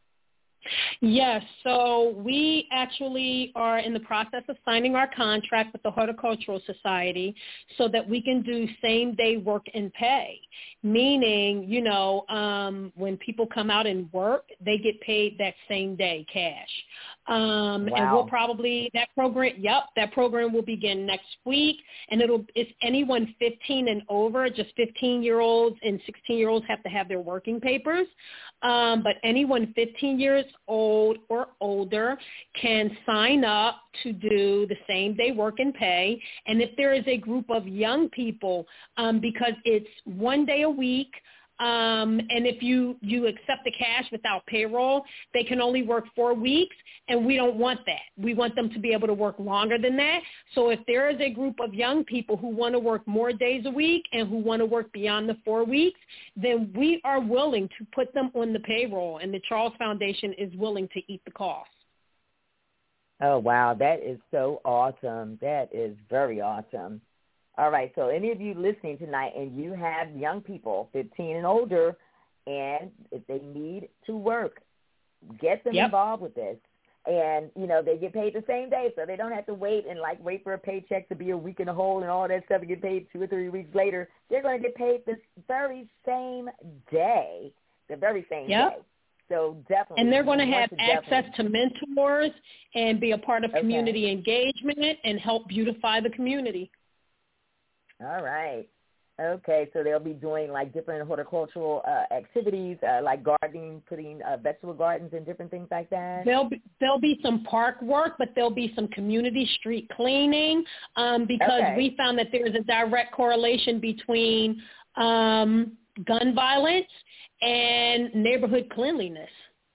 Yes, so we actually are in the process of signing our contract with the Horticultural Society so that we can do same-day work and pay, meaning, when people come out and work, they get paid that same day cash. Wow. And we'll probably, that program will begin next week, and it's anyone 15 and over, just 15-year-olds and 16-year-olds have to have their working papers. But anyone 15 years old or older can sign up to do the same day work and pay. And if there is a group of young people, because it's 1 day a week, and if you accept the cash without payroll, they can only work 4 weeks, and we don't want that. We want them to be able to work longer than that. So if there is a group of young people who want to work more days a week and who want to work beyond the 4 weeks, then we are willing to put them on the payroll, and the Charles Foundation is willing to eat the cost. Oh, wow. That is so awesome. That is very awesome. All right, so any of you listening tonight and you have young people, 15 and older, and if they need to work, get them involved with this. And, they get paid the same day, so they don't have to wait for a paycheck to be a week in a hole and all that stuff and get paid 2 or 3 weeks later. They're going to get paid this very same day, the very same day. So definitely. And they're going to have access to mentors and be a part of community engagement and help beautify the community. All right. Okay, so they'll be doing different horticultural activities, like gardening, putting vegetable gardens and different things like that. There'll be some park work, but there'll be some community street cleaning because we found that there is a direct correlation between gun violence and neighborhood cleanliness.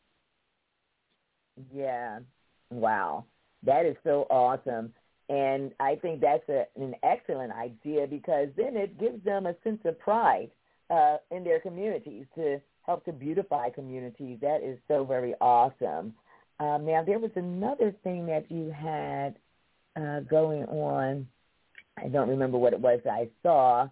Yeah. Wow. That is so awesome. And I think that's an excellent idea because then it gives them a sense of pride in their communities to help to beautify communities. That is so very awesome. Now, there was another thing that you had going on. I don't remember what it was that I saw,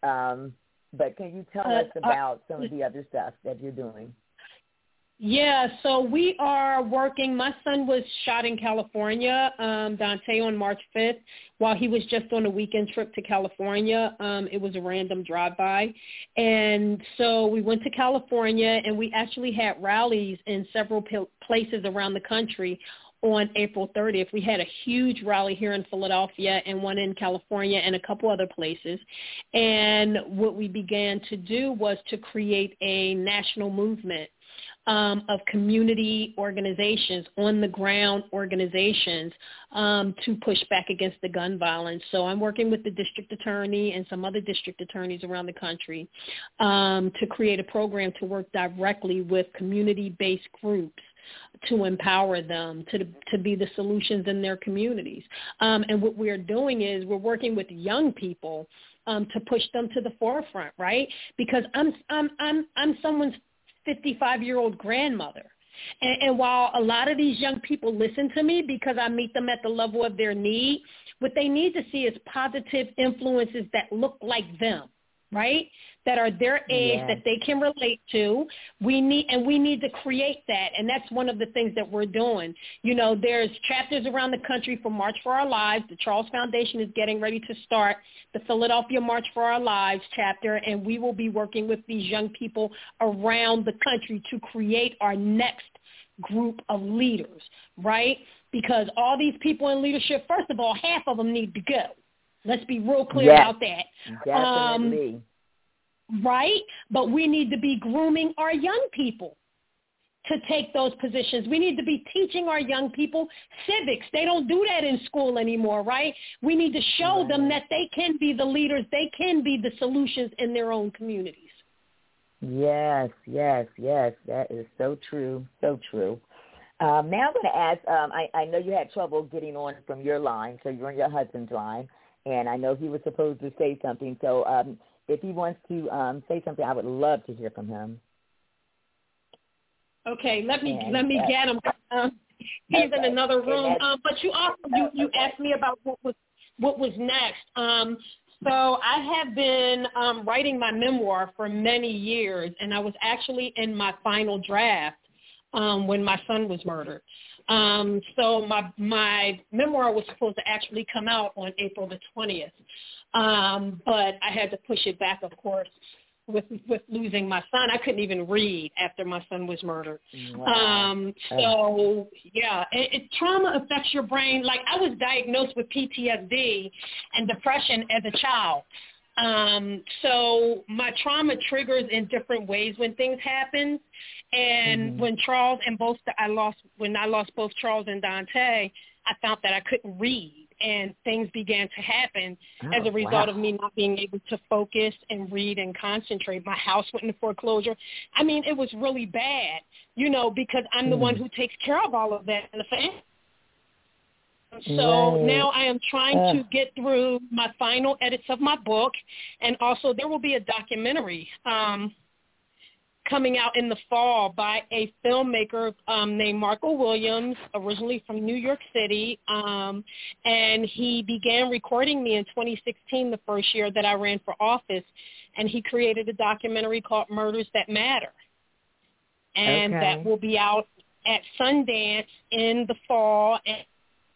but can you tell us about some of the other stuff that you're doing? Yeah, so we are working. My son was shot in California, Dante, on March 5th, while he was just on a weekend trip to California. It was a random drive-by. And so we went to California, and we actually had rallies in several places around the country on April 30th. We had a huge rally here in Philadelphia and one in California and a couple other places. And what we began to do was to create a national movement of community organizations, on-the-ground organizations, to push back against the gun violence. So I'm working with the district attorney and some other district attorneys around the country to create a program to work directly with community-based groups to empower them to be the solutions in their communities. And what we're doing is we're working with young people to push them to the forefront, right? Because I'm someone's 55-year-old grandmother. And while a lot of these young people listen to me because I meet them at the level of their need, what they need to see is positive influences that look like them, right? That are their age, that they can relate to. We need to create that, and that's one of the things that we're doing. There's chapters around the country for March for Our Lives. The Charles Foundation is getting ready to start the Philadelphia March for Our Lives chapter, and we will be working with these young people around the country to create our next group of leaders, right? Because all these people in leadership, first of all, half of them need to go. Let's be real clear about that. Definitely. Right? But we need to be grooming our young people. to take those positions. We need to be teaching our young people civics. They don't do that in school anymore, right? We need to show them that they can be the leaders. They can be the solutions in their own communities. Yes. That is so true, so true. Now I'm going to ask, I know you had trouble getting on from your line, so you're on your husband's line, and I know he was supposed to say something. So if he wants to say something, I would love to hear from him. Okay, let me get him. He's in another room. But you also you asked me about what was next. So I have been writing my memoir for many years, and I was actually in my final draft when my son was murdered. So my memoir was supposed to actually come out on April the 20th, but I had to push it back, of course. With losing my son, I couldn't even read after my son was murdered. Wow. So yeah, trauma affects your brain. Like, I was diagnosed with PTSD and depression as a child. So my trauma triggers in different ways when things happen. And when I lost both Charles and Dante, I found that I couldn't read. And things began to happen as a result of me not being able to focus and read and concentrate. My house went into foreclosure. I mean, it was really bad, because I'm the one who takes care of all of that in the family. So now I am trying to get through my final edits of my book. And also there will be a documentary coming out in the fall by a filmmaker named Marco Williams, originally from New York City. And he began recording me in 2016, the first year that I ran for office. And he created a documentary called Murders That Matter. And that will be out at Sundance in the fall and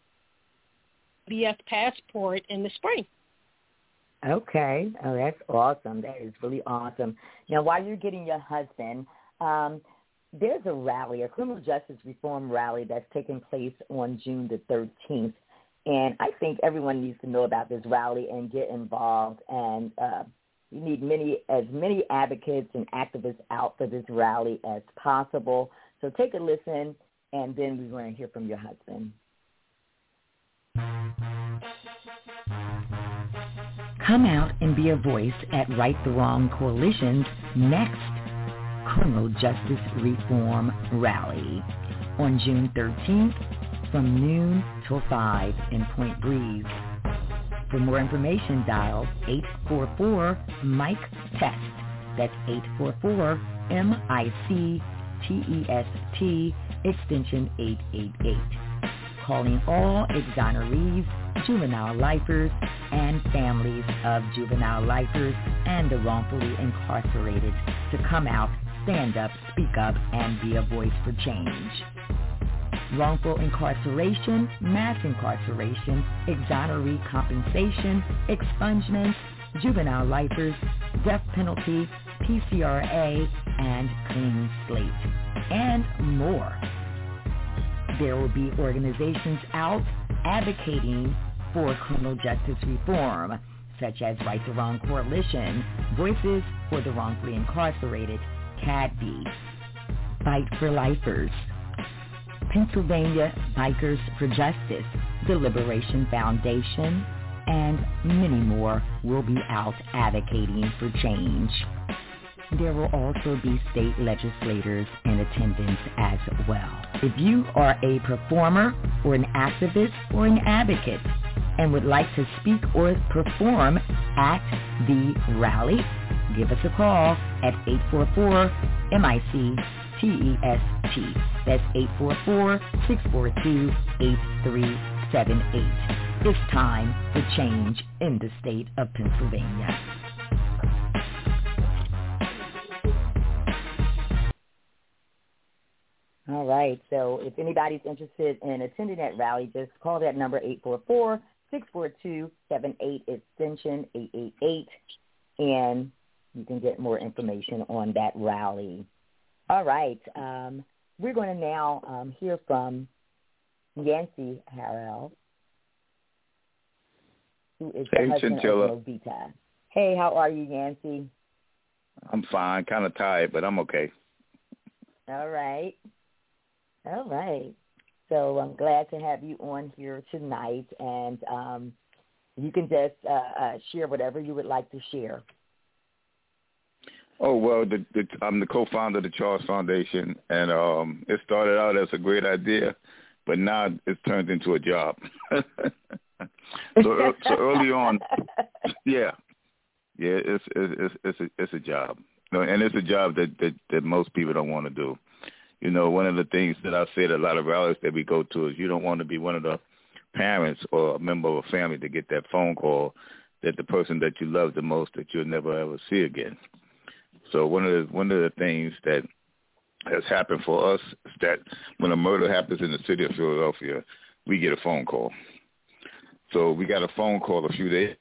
BS Passport in the spring. Okay. Oh, that's awesome. That is really awesome. Now, while you're getting your husband, there's a rally, a criminal justice reform rally that's taking place on June the 13th. And I think everyone needs to know about this rally and get involved. And you need as many advocates and activists out for this rally as possible. So take a listen, and then we want to hear from your husband. Come out and be a voice at Right the Wrong Coalition's next Criminal Justice Reform Rally on June 13th from noon till 5 in Point Breeze. For more information, dial 844-MIC-TEST. That's 844-MIC-TEST, extension 888. Calling all exonerees, juvenile lifers, and families of juvenile lifers and the wrongfully incarcerated to come out, stand up, speak up, and be a voice for change. Wrongful incarceration, mass incarceration, exoneree compensation, expungement, juvenile lifers, death penalty, PCRA, and clean slate, and more. There will be organizations out advocating for criminal justice reform, such as Right the Wrong Coalition, Voices for the Wrongfully Incarcerated, CADB, Fight for Lifers, Pennsylvania Bikers for Justice, the Liberation Foundation, and many more will be out advocating for change. There will also be state legislators in attendance as well. If you are a performer or an activist or an advocate and would like to speak or perform at the rally, give us a call at 844-MIC-TEST. That's 844-642-8378. It's time for change in the state of Pennsylvania. All right. So if anybody's interested in attending that rally, just call that number 844-642-78, extension 888, and you can get more information on that rally. All right. We're going to now hear from Yancy Harrell, who is the husband of Lovita. Hey, how are you, Yancy? I'm fine. Kind of tired, but I'm okay. All right. All right. So I'm glad to have you on here tonight, and you can just share whatever you would like to share. Oh, well, I'm the co-founder of the Charles Foundation, and it started out as a great idea, but now it's turned into a job. so early on, it's a job, and it's a job that most people don't want to do. You know, one of the things that I say at a lot of rallies that we go to is you don't want to be one of the parents or a member of a family to get that phone call that the person that you love the most that you'll never ever see again. So one of the things that has happened for us is that when a murder happens in the city of Philadelphia, we get a phone call. So we got a phone call a few days,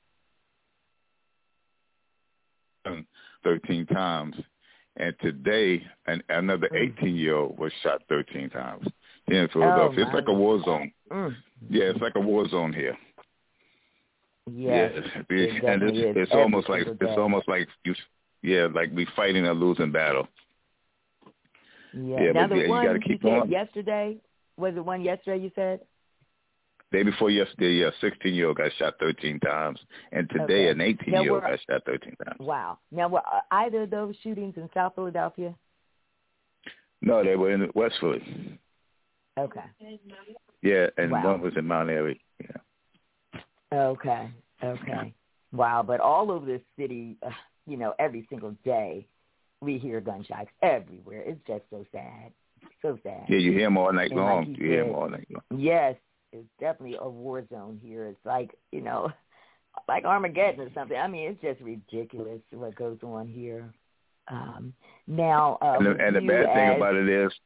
13 times, and today another 18-year-old was shot 13 times here in Philadelphia. It's like a war zone. Yeah, it's like a war zone here. Yes, and it's almost like like we fighting a losing battle. Yeah. Now the one you gotta keep on. Yesterday, was it one yesterday you said? Day before yesterday, 16-year-old got shot 13 times, and today an 18-year-old got shot 13 times. Wow. Now, were either of those shootings in South Philadelphia? No, they were in West Philly. Okay. Yeah, and one was in Mount Airy. Yeah. Okay. Wow, but all over the city, every single day, we hear gunshots everywhere. It's just so sad. So sad. Yeah, you hear them all night long. Like you hear them all night long. Yes. It's definitely a war zone here. It's like, like Armageddon or something. I mean, it's just ridiculous what goes on here. Now, and the bad thing about it is,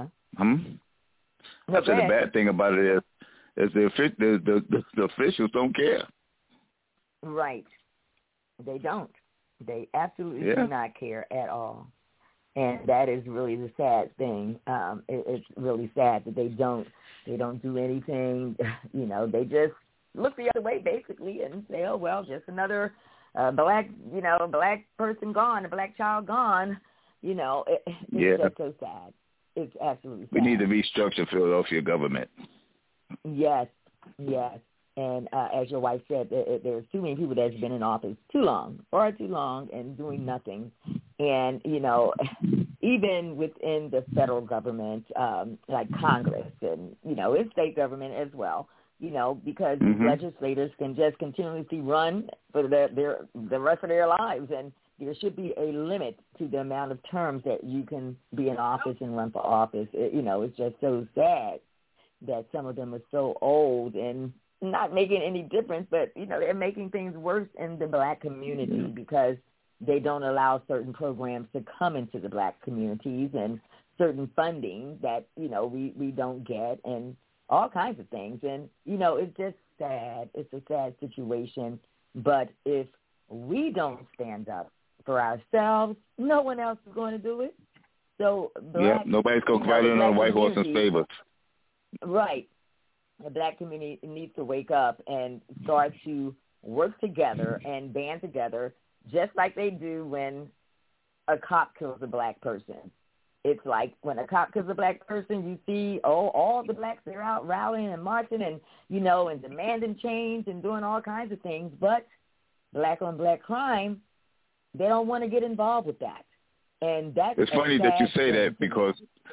No, the bad thing about it is the officials don't care. Right. They don't. They absolutely do not care at all. And that is really the sad thing. It's really sad that they don't do anything. They just look the other way basically and say, oh, well, just another black person gone, a black child gone. It's just so sad. It's absolutely sad. We need to restructure Philadelphia government. Yes. And as your wife said, there's too many people that's been in office far too long, and doing nothing. And, even within the federal government, like Congress and, in state government as well, because legislators can just continuously run for the rest of their lives. And there should be a limit to the amount of terms that you can be in office and run for office. It's just so sad that some of them are so old and not making any difference, but, they're making things worse in the black community because they don't allow certain programs to come into the black communities and certain funding that, we don't get and all kinds of things. And, it's just sad. It's a sad situation. But if we don't stand up for ourselves, no one else is going to do it. So nobody's going to ride in on a white horse and save us. Right. The black community needs to wake up and start to work together and band together, just like they do when a cop kills a black person. It's like when a cop kills a black person, you see, all the blacks, they're out rallying and marching and, and demanding change and doing all kinds of things. But black on black crime, they don't want to get involved with that. And that's It's funny that you say that because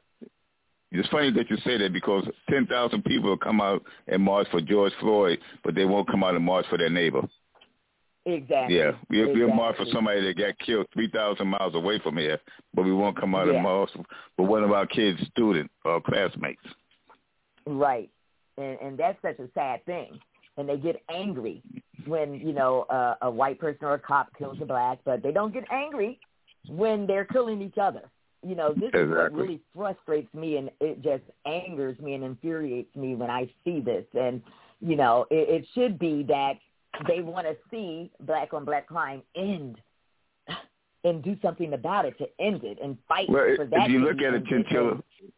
10,000 people will come out and march for George Floyd, but they won't come out and march for their neighbor. Exactly. Yeah, we'll march for somebody that got killed 3,000 miles away from here, but we won't come out and march for one of our kids' student or classmates. Right, and that's such a sad thing. And they get angry when, a white person or a cop kills a black, but they don't get angry when they're killing each other. This is what really frustrates me, and it just angers me and infuriates me when I see this. And, it should be that they want to see black on black crime end and do something about it to end it and fight for that. If you look at it, Chinchilla,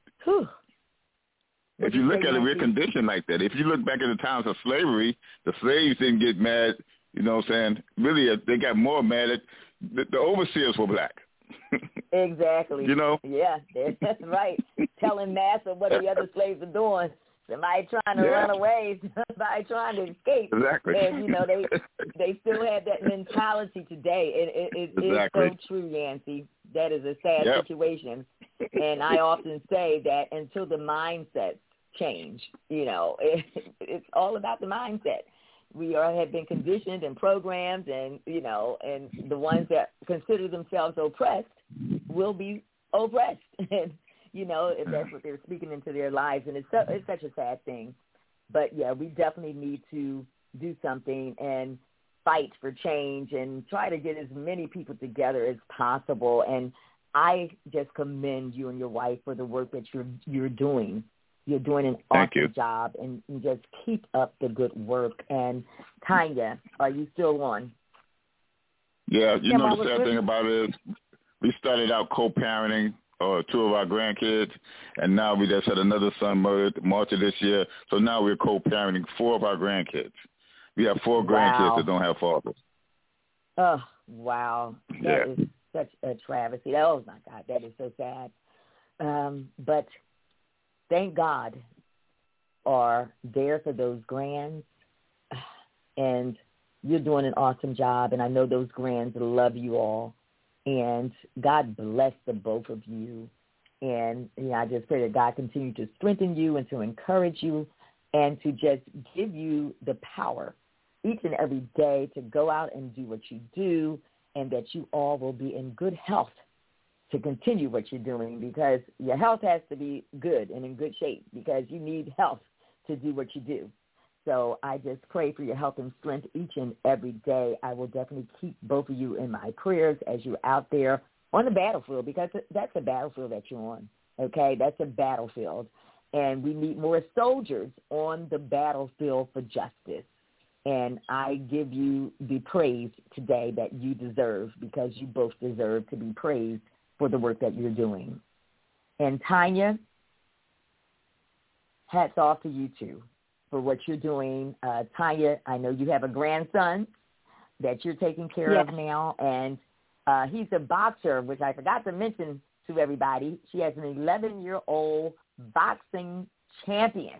if you look at it, we're conditioned like that. If you look back at the times of slavery, the slaves didn't get mad, Really, they got more mad at the overseers were black. Exactly. You know? Yeah, that's right. Telling Master what the other slaves are doing. Somebody trying to run away, somebody trying to escape. Exactly. And, you know, they still have that mentality today. It is so true, Yancy. That is a sad situation. And I often say that until the mindsets change, you know, it's all about the mindset. We have been conditioned and programmed, and, you know, and the ones that consider themselves oppressed will be oppressed. And, you know, if that's what they're speaking into their lives. And it's such a sad thing. But, yeah, we definitely need to do something and fight for change and try to get as many people together as possible. And I just commend you and your wife for the work that you're doing. You're doing an awesome job, and just keep up the good work. And, Tanya, are you still on? Yeah, you know, the sad thing about it is we started out co-parenting two of our grandkids, and now we just had another son murdered March of this year. So now we're co-parenting 4 of our grandkids. We have 4 grandkids that don't have fathers. Oh, wow. That is such a travesty. Oh, my God, that is so sad. But thank God are there for those grands, and you're doing an awesome job, and I know those grands love you all. And God bless the both of you. And you know, I just pray that God continue to strengthen you and to encourage you and to just give you the power each and every day to go out and do what you do, and that you all will be in good health to continue what you're doing, because your health has to be good and in good shape, because you need health to do what you do. So I just pray for your health and strength each and every day. I will definitely keep both of you in my prayers as you're out there on the battlefield, because that's a battlefield that you're on, okay? That's a battlefield. And we need more soldiers on the battlefield for justice. And I give you the praise today that you deserve, because you both deserve to be praised for the work that you're doing. And Tanya, hats off to you too for what you're doing. Tanya, I know you have a grandson that you're taking care of now, and he's a boxer, which I forgot to mention to everybody. She has an 11-year-old boxing champion.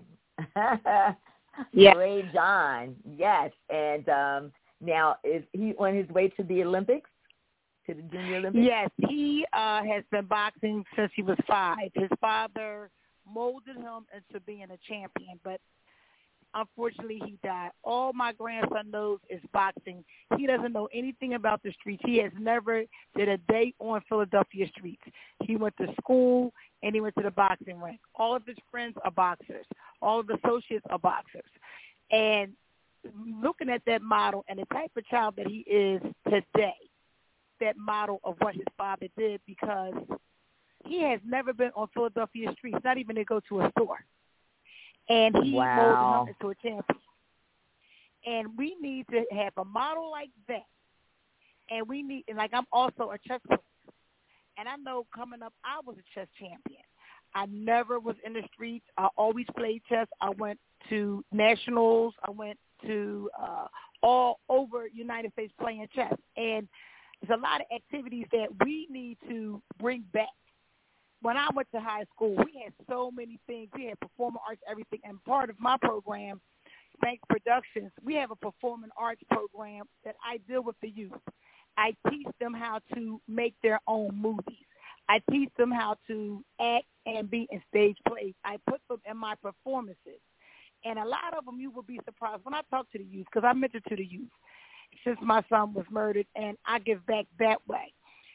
Ray John, yes. And now, is he on his way to the Olympics, to the Junior Olympics? Yes, he has been boxing since he was 5. His father molded him into being a champion, but unfortunately, he died. All my grandson knows is boxing. He doesn't know anything about the streets. He has never did a day on Philadelphia streets. He went to school, and he went to the boxing ring. All of his friends are boxers. All of the associates are boxers. And looking at that model and the type of child that he is today, that model of what his father did, because he has never been on Philadelphia streets, not even to go to a store. And he molded him into a champion. And we need to have a model like that. And we need, and like I'm also a chess player. And I know coming up, I was a chess champion. I never was in the streets. I always played chess. I went to nationals. I went to all over United States playing chess. And there's a lot of activities that we need to bring back. When I went to high school, we had so many things. We had performing arts, everything. And part of my program, Banks Productions, we have a performing arts program that I deal with the youth. I teach them how to make their own movies. I teach them how to act and be in stage plays. I put them in my performances. And a lot of them, you will be surprised when I talk to the youth, because I mentor to the youth since my son was murdered, and I give back that way.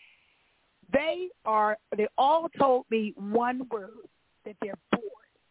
They all told me one word, that they're bored.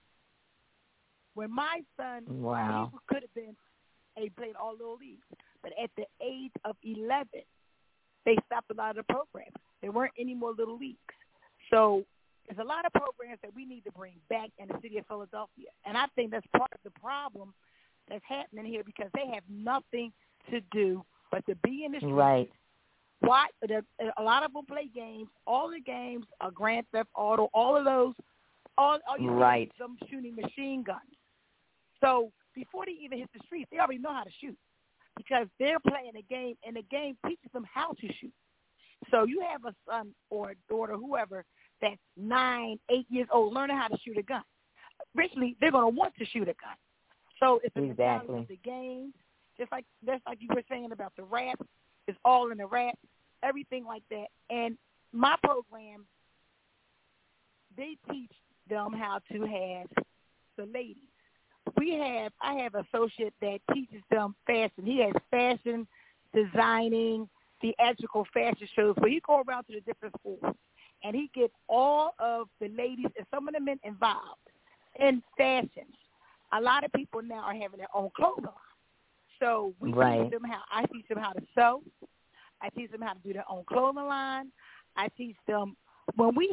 When my son, he could have been, he played all little leagues, but at the age of 11, they stopped a lot of the programs. There weren't any more little leagues. So there's a lot of programs that we need to bring back in the city of Philadelphia. And I think that's part of the problem that's happening here, because they have nothing to do but to be in the streets. Right. Why? A lot of them play games. All the games are Grand Theft Auto. All of those, all you see is them shooting machine guns. So before they even hit the streets, they already know how to shoot, because they're playing a game, and the game teaches them how to shoot. So you have a son or a daughter, whoever, that's 9, 8 years old, learning how to shoot a gun. Eventually, they're going to want to shoot a gun. So it's the mentality of the game. Just like you were saying about the rap. It's all in the rap, everything like that. And my program, they teach them how to have the ladies. I have an associate that teaches them fashion. He has fashion, designing, theatrical fashion shows where he go around to the different schools and he gets all of the ladies and some of the men involved in fashion. A lot of people now are having their own clothing line. So we teach them I teach them how to sew. I teach them how to do their own clothing line. I teach them when we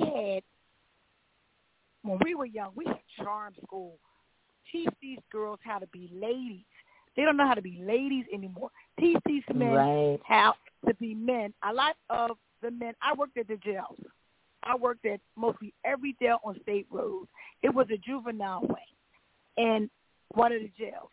were young, we had charm school. Teach these girls how to be ladies. They don't know how to be ladies anymore. Teach these men how to be men. A lot of the men, I worked at the jails. I worked at mostly every jail on State Road. It was a juvenile wing in one of the jails.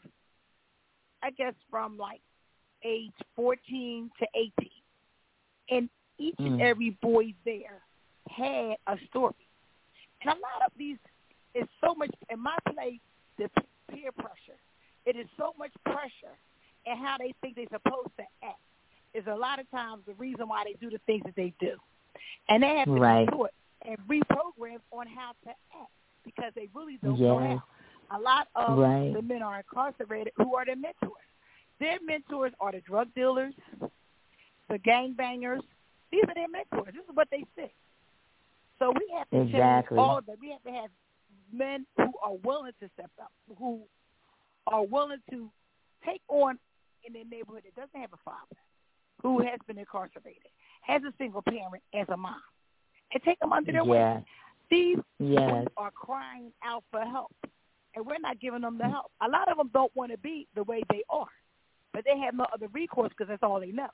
I guess from like age 14 to 18. And each and every boy there had a story. And a lot of these is so much, in my place, the peer pressure. It is so much pressure in how they think they're supposed to act. Is a lot of times the reason why they do the things that they do. And they have to be taught and reprogrammed on how to act because they really don't know how. A lot of the men are incarcerated who are their mentors. Their mentors are the drug dealers, the gangbangers. These are their mentors. This is what they say. So we have to change all of them. We have to have men who are willing to step up, who are willing to take on in their neighborhood that doesn't have a father, who has been incarcerated, has a single parent as a mom, and take them under their wing. These boys are crying out for help, and we're not giving them the help. A lot of them don't want to be the way they are, but they have no other recourse because that's all they know.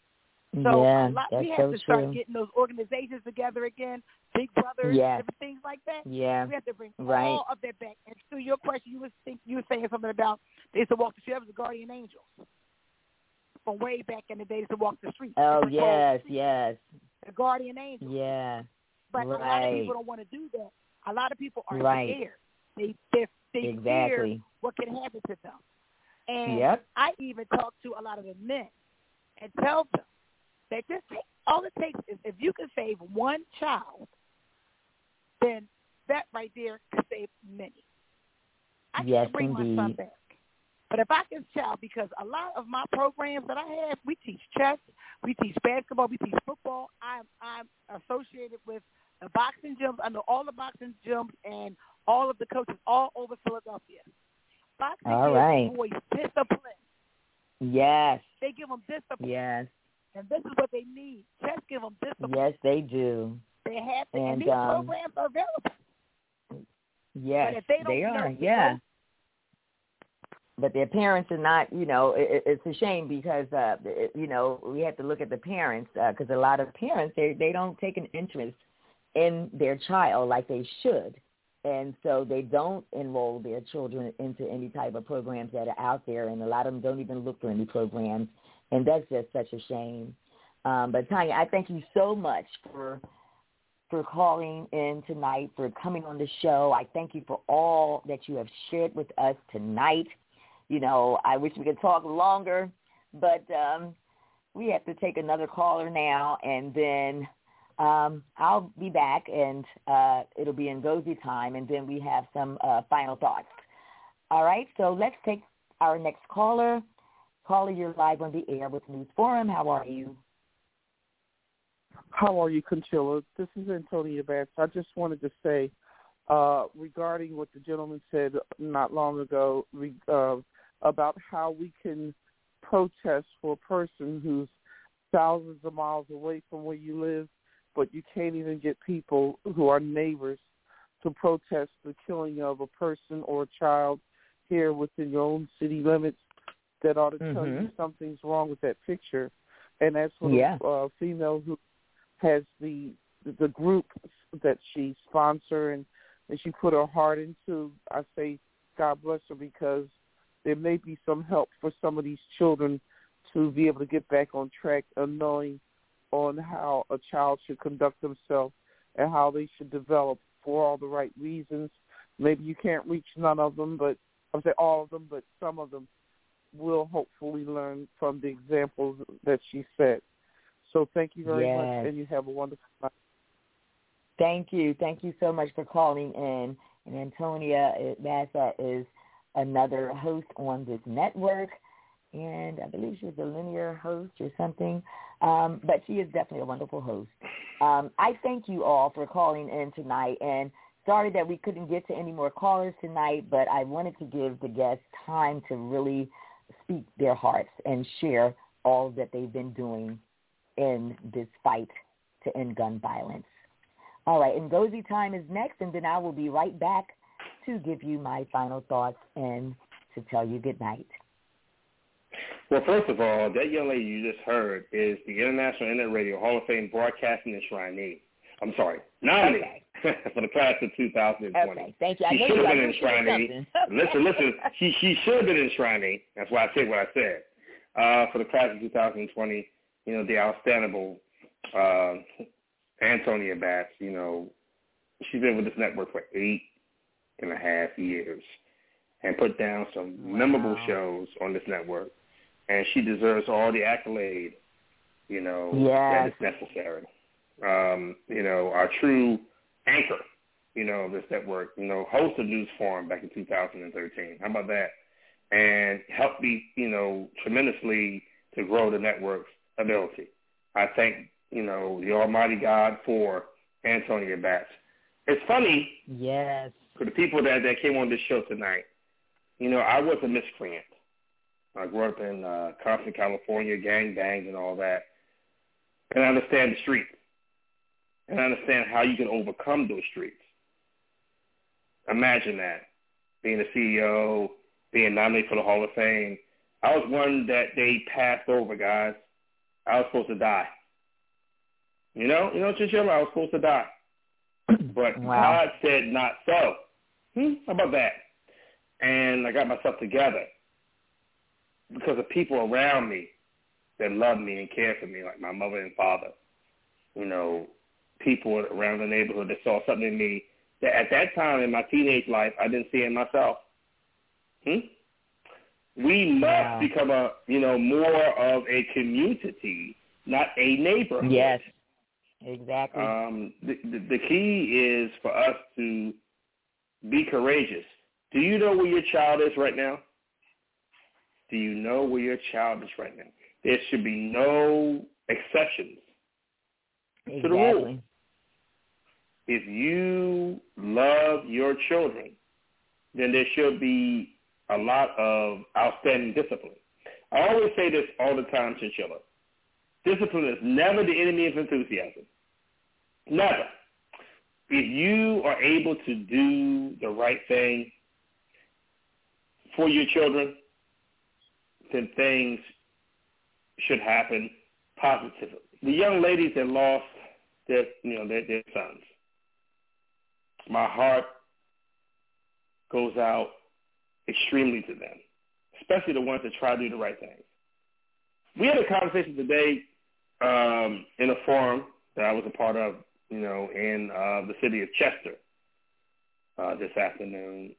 So we have to start getting those organizations together again, Big Brothers, different things like that. Yeah. We have to bring all of that back. And to your question, you were saying something about they used to walk the street. That was the Guardian Angels from way back in the day. They used to walk the street. Oh, yes. The Guardian Angels. Yeah. But a lot of people don't want to do that. A lot of people are scared. They fear what can happen to them. And I even talk to a lot of the men and tell them that all it takes is if you can save one child, then that right there could save many. I can't bring my son back. But if I can child, because a lot of my programs that I have, we teach chess, we teach basketball, we teach football. I'm associated with the boxing gyms. I know all the boxing gyms and all of the coaches all over Philadelphia. Boxing gives boys discipline. Yes. They give them discipline. Yes. And this is what they need. Chess give them discipline. Yes, they do. They have to, and these programs are available. Yes, but if they are. But their parents are not, it's a shame because, we have to look at the parents because a lot of parents, they don't take an interest in their child like they should. And so they don't enroll their children into any type of programs that are out there, and a lot of them don't even look for any programs, and that's just such a shame. But, Tanya, I thank you so much for calling in tonight, for coming on the show. I thank you for all that you have shared with us tonight. I wish we could talk longer, but we have to take another caller now, and then I'll be back, and it'll be in Gozy time, and then we have some final thoughts. All right, so let's take our next caller. Caller, you're live on the air with News Forum. How are you? How are you, Conchilla? This is Antonia Batts. I just wanted to say, regarding what the gentleman said not long ago about how we can protest for a person who's thousands of miles away from where you live, but you can't even get people who are neighbors to protest the killing of a person or a child here within your own city limits. That ought to tell you something's wrong with that picture. And as for the female who has the group that she sponsored and she put her heart into, I say God bless her, because there may be some help for some of these children to be able to get back on track of knowing on how a child should conduct themselves and how they should develop for all the right reasons. Maybe you can't reach none of them, but I'll say all of them, but some of them will hopefully learn from the examples that she set. So thank you very much, and you have a wonderful night. Thank you. Thank you so much for calling in. And Antonia Bassett is another host on this network, and I believe she's a linear host or something, but she is definitely a wonderful host. I thank you all for calling in tonight, and sorry that we couldn't get to any more callers tonight, but I wanted to give the guests time to really speak their hearts and share all that they've been doing in this fight to end gun violence. All right, Ngozi time is next, and then I will be right back to give you my final thoughts and to tell you good night. Well, first of all, that young lady you just heard is the International Internet Radio Hall of Fame Broadcasting Enshrinee. I'm sorry, nominee for the class of 2020. Okay, thank you. She should have been enshrinee. Listen, she should have been enshrinee. That's why I said what I said. For the class of 2020, the outstandable Antonia Batts, she's been with this network for 8.5 years and put down some memorable shows on this network. And she deserves all the accolade, that is necessary. Our true anchor, of this network, host of News Forum back in 2013. How about that? And helped me, tremendously to grow the network's ability. I thank, the Almighty God for Antonia Batts. It's funny. Yes. For the people that came on this show tonight, I was a miscreant. I grew up in Compton, California, gang bangs and all that. And I understand the streets. And I understand how you can overcome those streets. Imagine that, being a CEO, being nominated for the Hall of Fame. I was one that they passed over, guys. I was supposed to die. Chinchilla, I was supposed to die. But God said not so. How about that? And I got myself together because of people around me that love me and care for me, like my mother and father. People around the neighborhood that saw something in me that at that time in my teenage life I didn't see in myself. We must become more of a community, not a neighborhood. Yes, exactly. The key is for us to be courageous. Do you know where your child is right now? Do you know where your child is right now? There should be no exceptions to the rule. If you love your children, then there should be a lot of outstanding discipline. I always say this all the time, Chinchilla. Discipline is never the enemy of enthusiasm. Never. If you are able to do the right thing for your children, then things should happen positively. The young ladies that lost their sons, my heart goes out extremely to them, especially the ones that try to do the right thing. We had a conversation today in a forum that I was a part of, in the city of Chester this afternoon.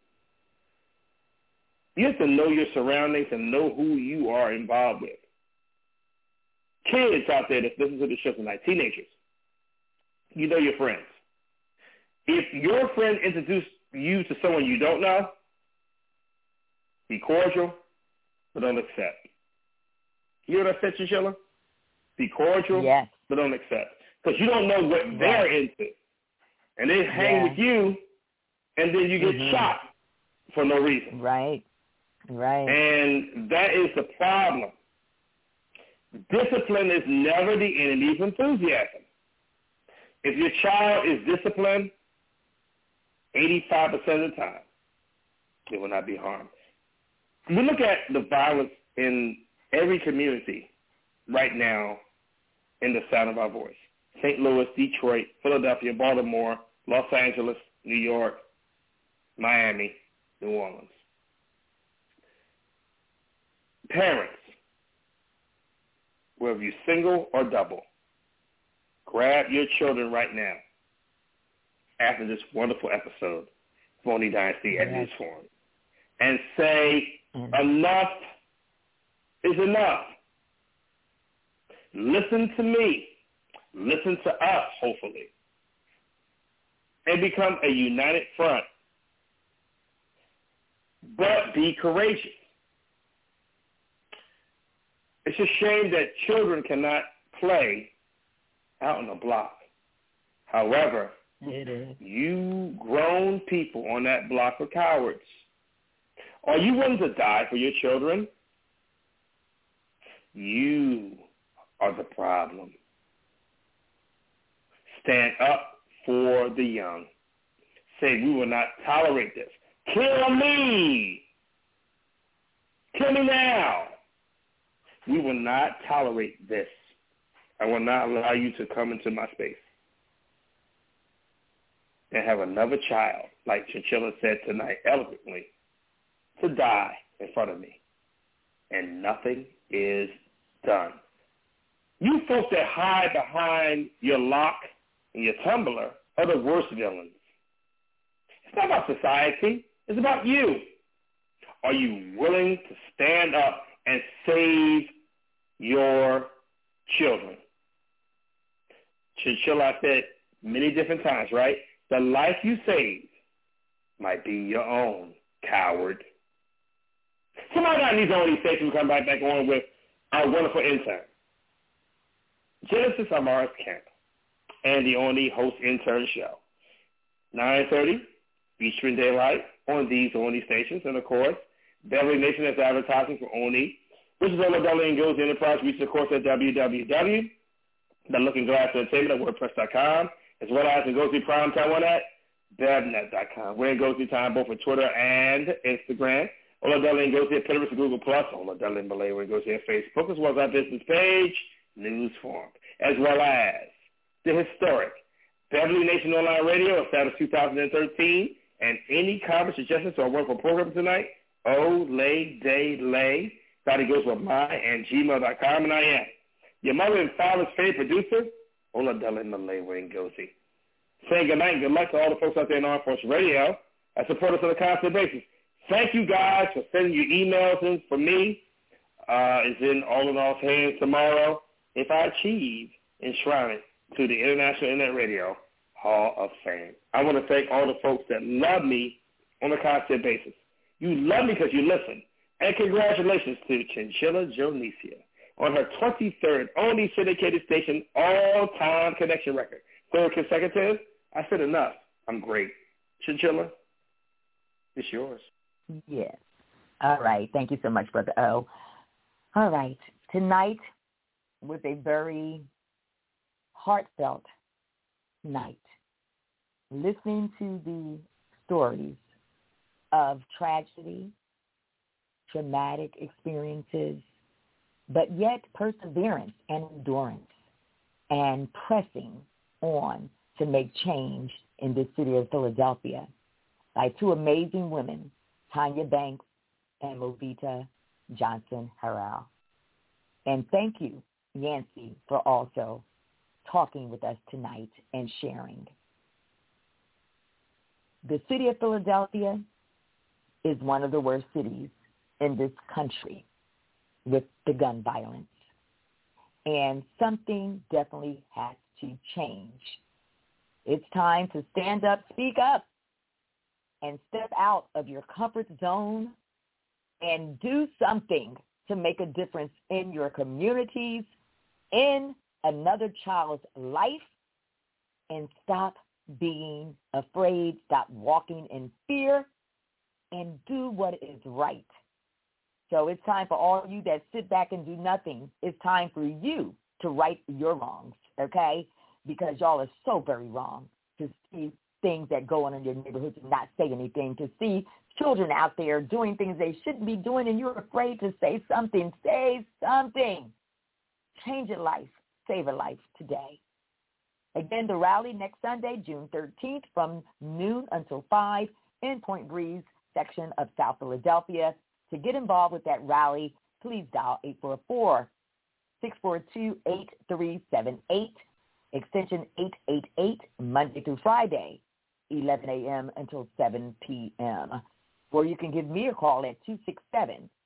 You have to know your surroundings and know who you are involved with. Kids out there that listen to the show tonight, teenagers, you know your friends. If your friend introduced you to someone you don't know, be cordial, but don't accept. You know what I said, Chinchilla? Be cordial, but don't accept. Because you don't know what they're into. And they hang with you, and then you get shot for no reason. Right. And that is the problem. Discipline is never the enemy of enthusiasm. If your child is disciplined, 85% of the time, it will not be harmed. We look at the violence in every community right now in the sound of our voice. St. Louis, Detroit, Philadelphia, Baltimore, Los Angeles, New York, Miami, New Orleans. Parents, whether you're single or double, grab your children right now after this wonderful episode of Only Dynasty at News Forum and say, enough is enough. Listen to me. Listen to us, hopefully, and become a united front. But be courageous. It's a shame that children cannot play out on the block. However, you grown people on that block are cowards. Are you willing to die for your children? You are the problem. Stand up for the young. Say, we will not tolerate this. Kill me. Kill me now. We will not tolerate this. I will not allow you to come into my space and have another child, like Chinchilla said tonight eloquently, to die in front of me. And nothing is done. You folks that hide behind your lock and your tumbler are the worst villains. It's not about society. It's about you. Are you willing to stand up and save your children? Chinchilla said many different times, right? The life you save might be your own, coward. Somebody got these on these stations come back on with our wonderful intern, Genesis Amaris Camp, and the only host intern show. 9:30 Eastern Daylight on these stations. And, of course, Beverly Nation is advertising for ONI, which is Ola Dudley and Gills Enterprise. Reach, of course, at www.theLookingGlass.com, as well as Ngozi Prime Taiwan at BevNet.com. We're in Ngozi Time both for Twitter and Instagram. Ola Dudley and Ngozi at Pinterest and Google+. Ola Dudley and Malay, we're in Ngozi at Facebook, as well as our business page, News Forum, as well as the historic Beverly Nation Online Radio, established 2013, and any comments, suggestions, or work for program tonight, Olaydele, that goes with my@gmail.com, and I am your mother and father's favorite producer, Ola Dudley and Malay, we're in Ngozi. Saying good night and good luck to all the folks out there in Armed Forces Radio that support us on a constant basis. Thank you guys for sending your emails in for me. It's in All's hands tomorrow if I achieve enshrinement to the International Internet Radio Hall of Fame. I want to thank all the folks that love me on a constant basis. You love me because you listen. And congratulations to Chinchilla Jonesia on her 23rd only syndicated station all-time connection record. Third consecutive. I said enough. I'm great. Chinchilla, it's yours. Yes. All right. Thank you so much, Brother O. All right. Tonight was a very heartfelt night. Listening to the stories of tragedy, traumatic experiences, but yet perseverance and endurance and pressing on to make change in the city of Philadelphia by two amazing women, Tanya Banks and Movita Johnson-Harrell. And thank you, Yancy, for also talking with us tonight and sharing. The city of Philadelphia is one of the worst cities in this country with the gun violence. And something definitely has to change. It's time to stand up, speak up, and step out of your comfort zone and do something to make a difference in your communities, in another child's life, and stop being afraid, stop walking in fear, and do what is right. So it's time for all of you that sit back and do nothing. It's time for you to right your wrongs, okay? Because y'all are so very wrong to see things that go on in your neighborhoods and not say anything, to see children out there doing things they shouldn't be doing, and you're afraid to say something. Say something. Change a life. Save a life today. Again, the rally next Sunday, June 13th, from noon until 5 in Point Breeze section of South Philadelphia. To get involved with that rally, please dial 844-642-8378. extension 888, Monday through Friday, 11 a.m. until 7 p.m. Or you can give me a call at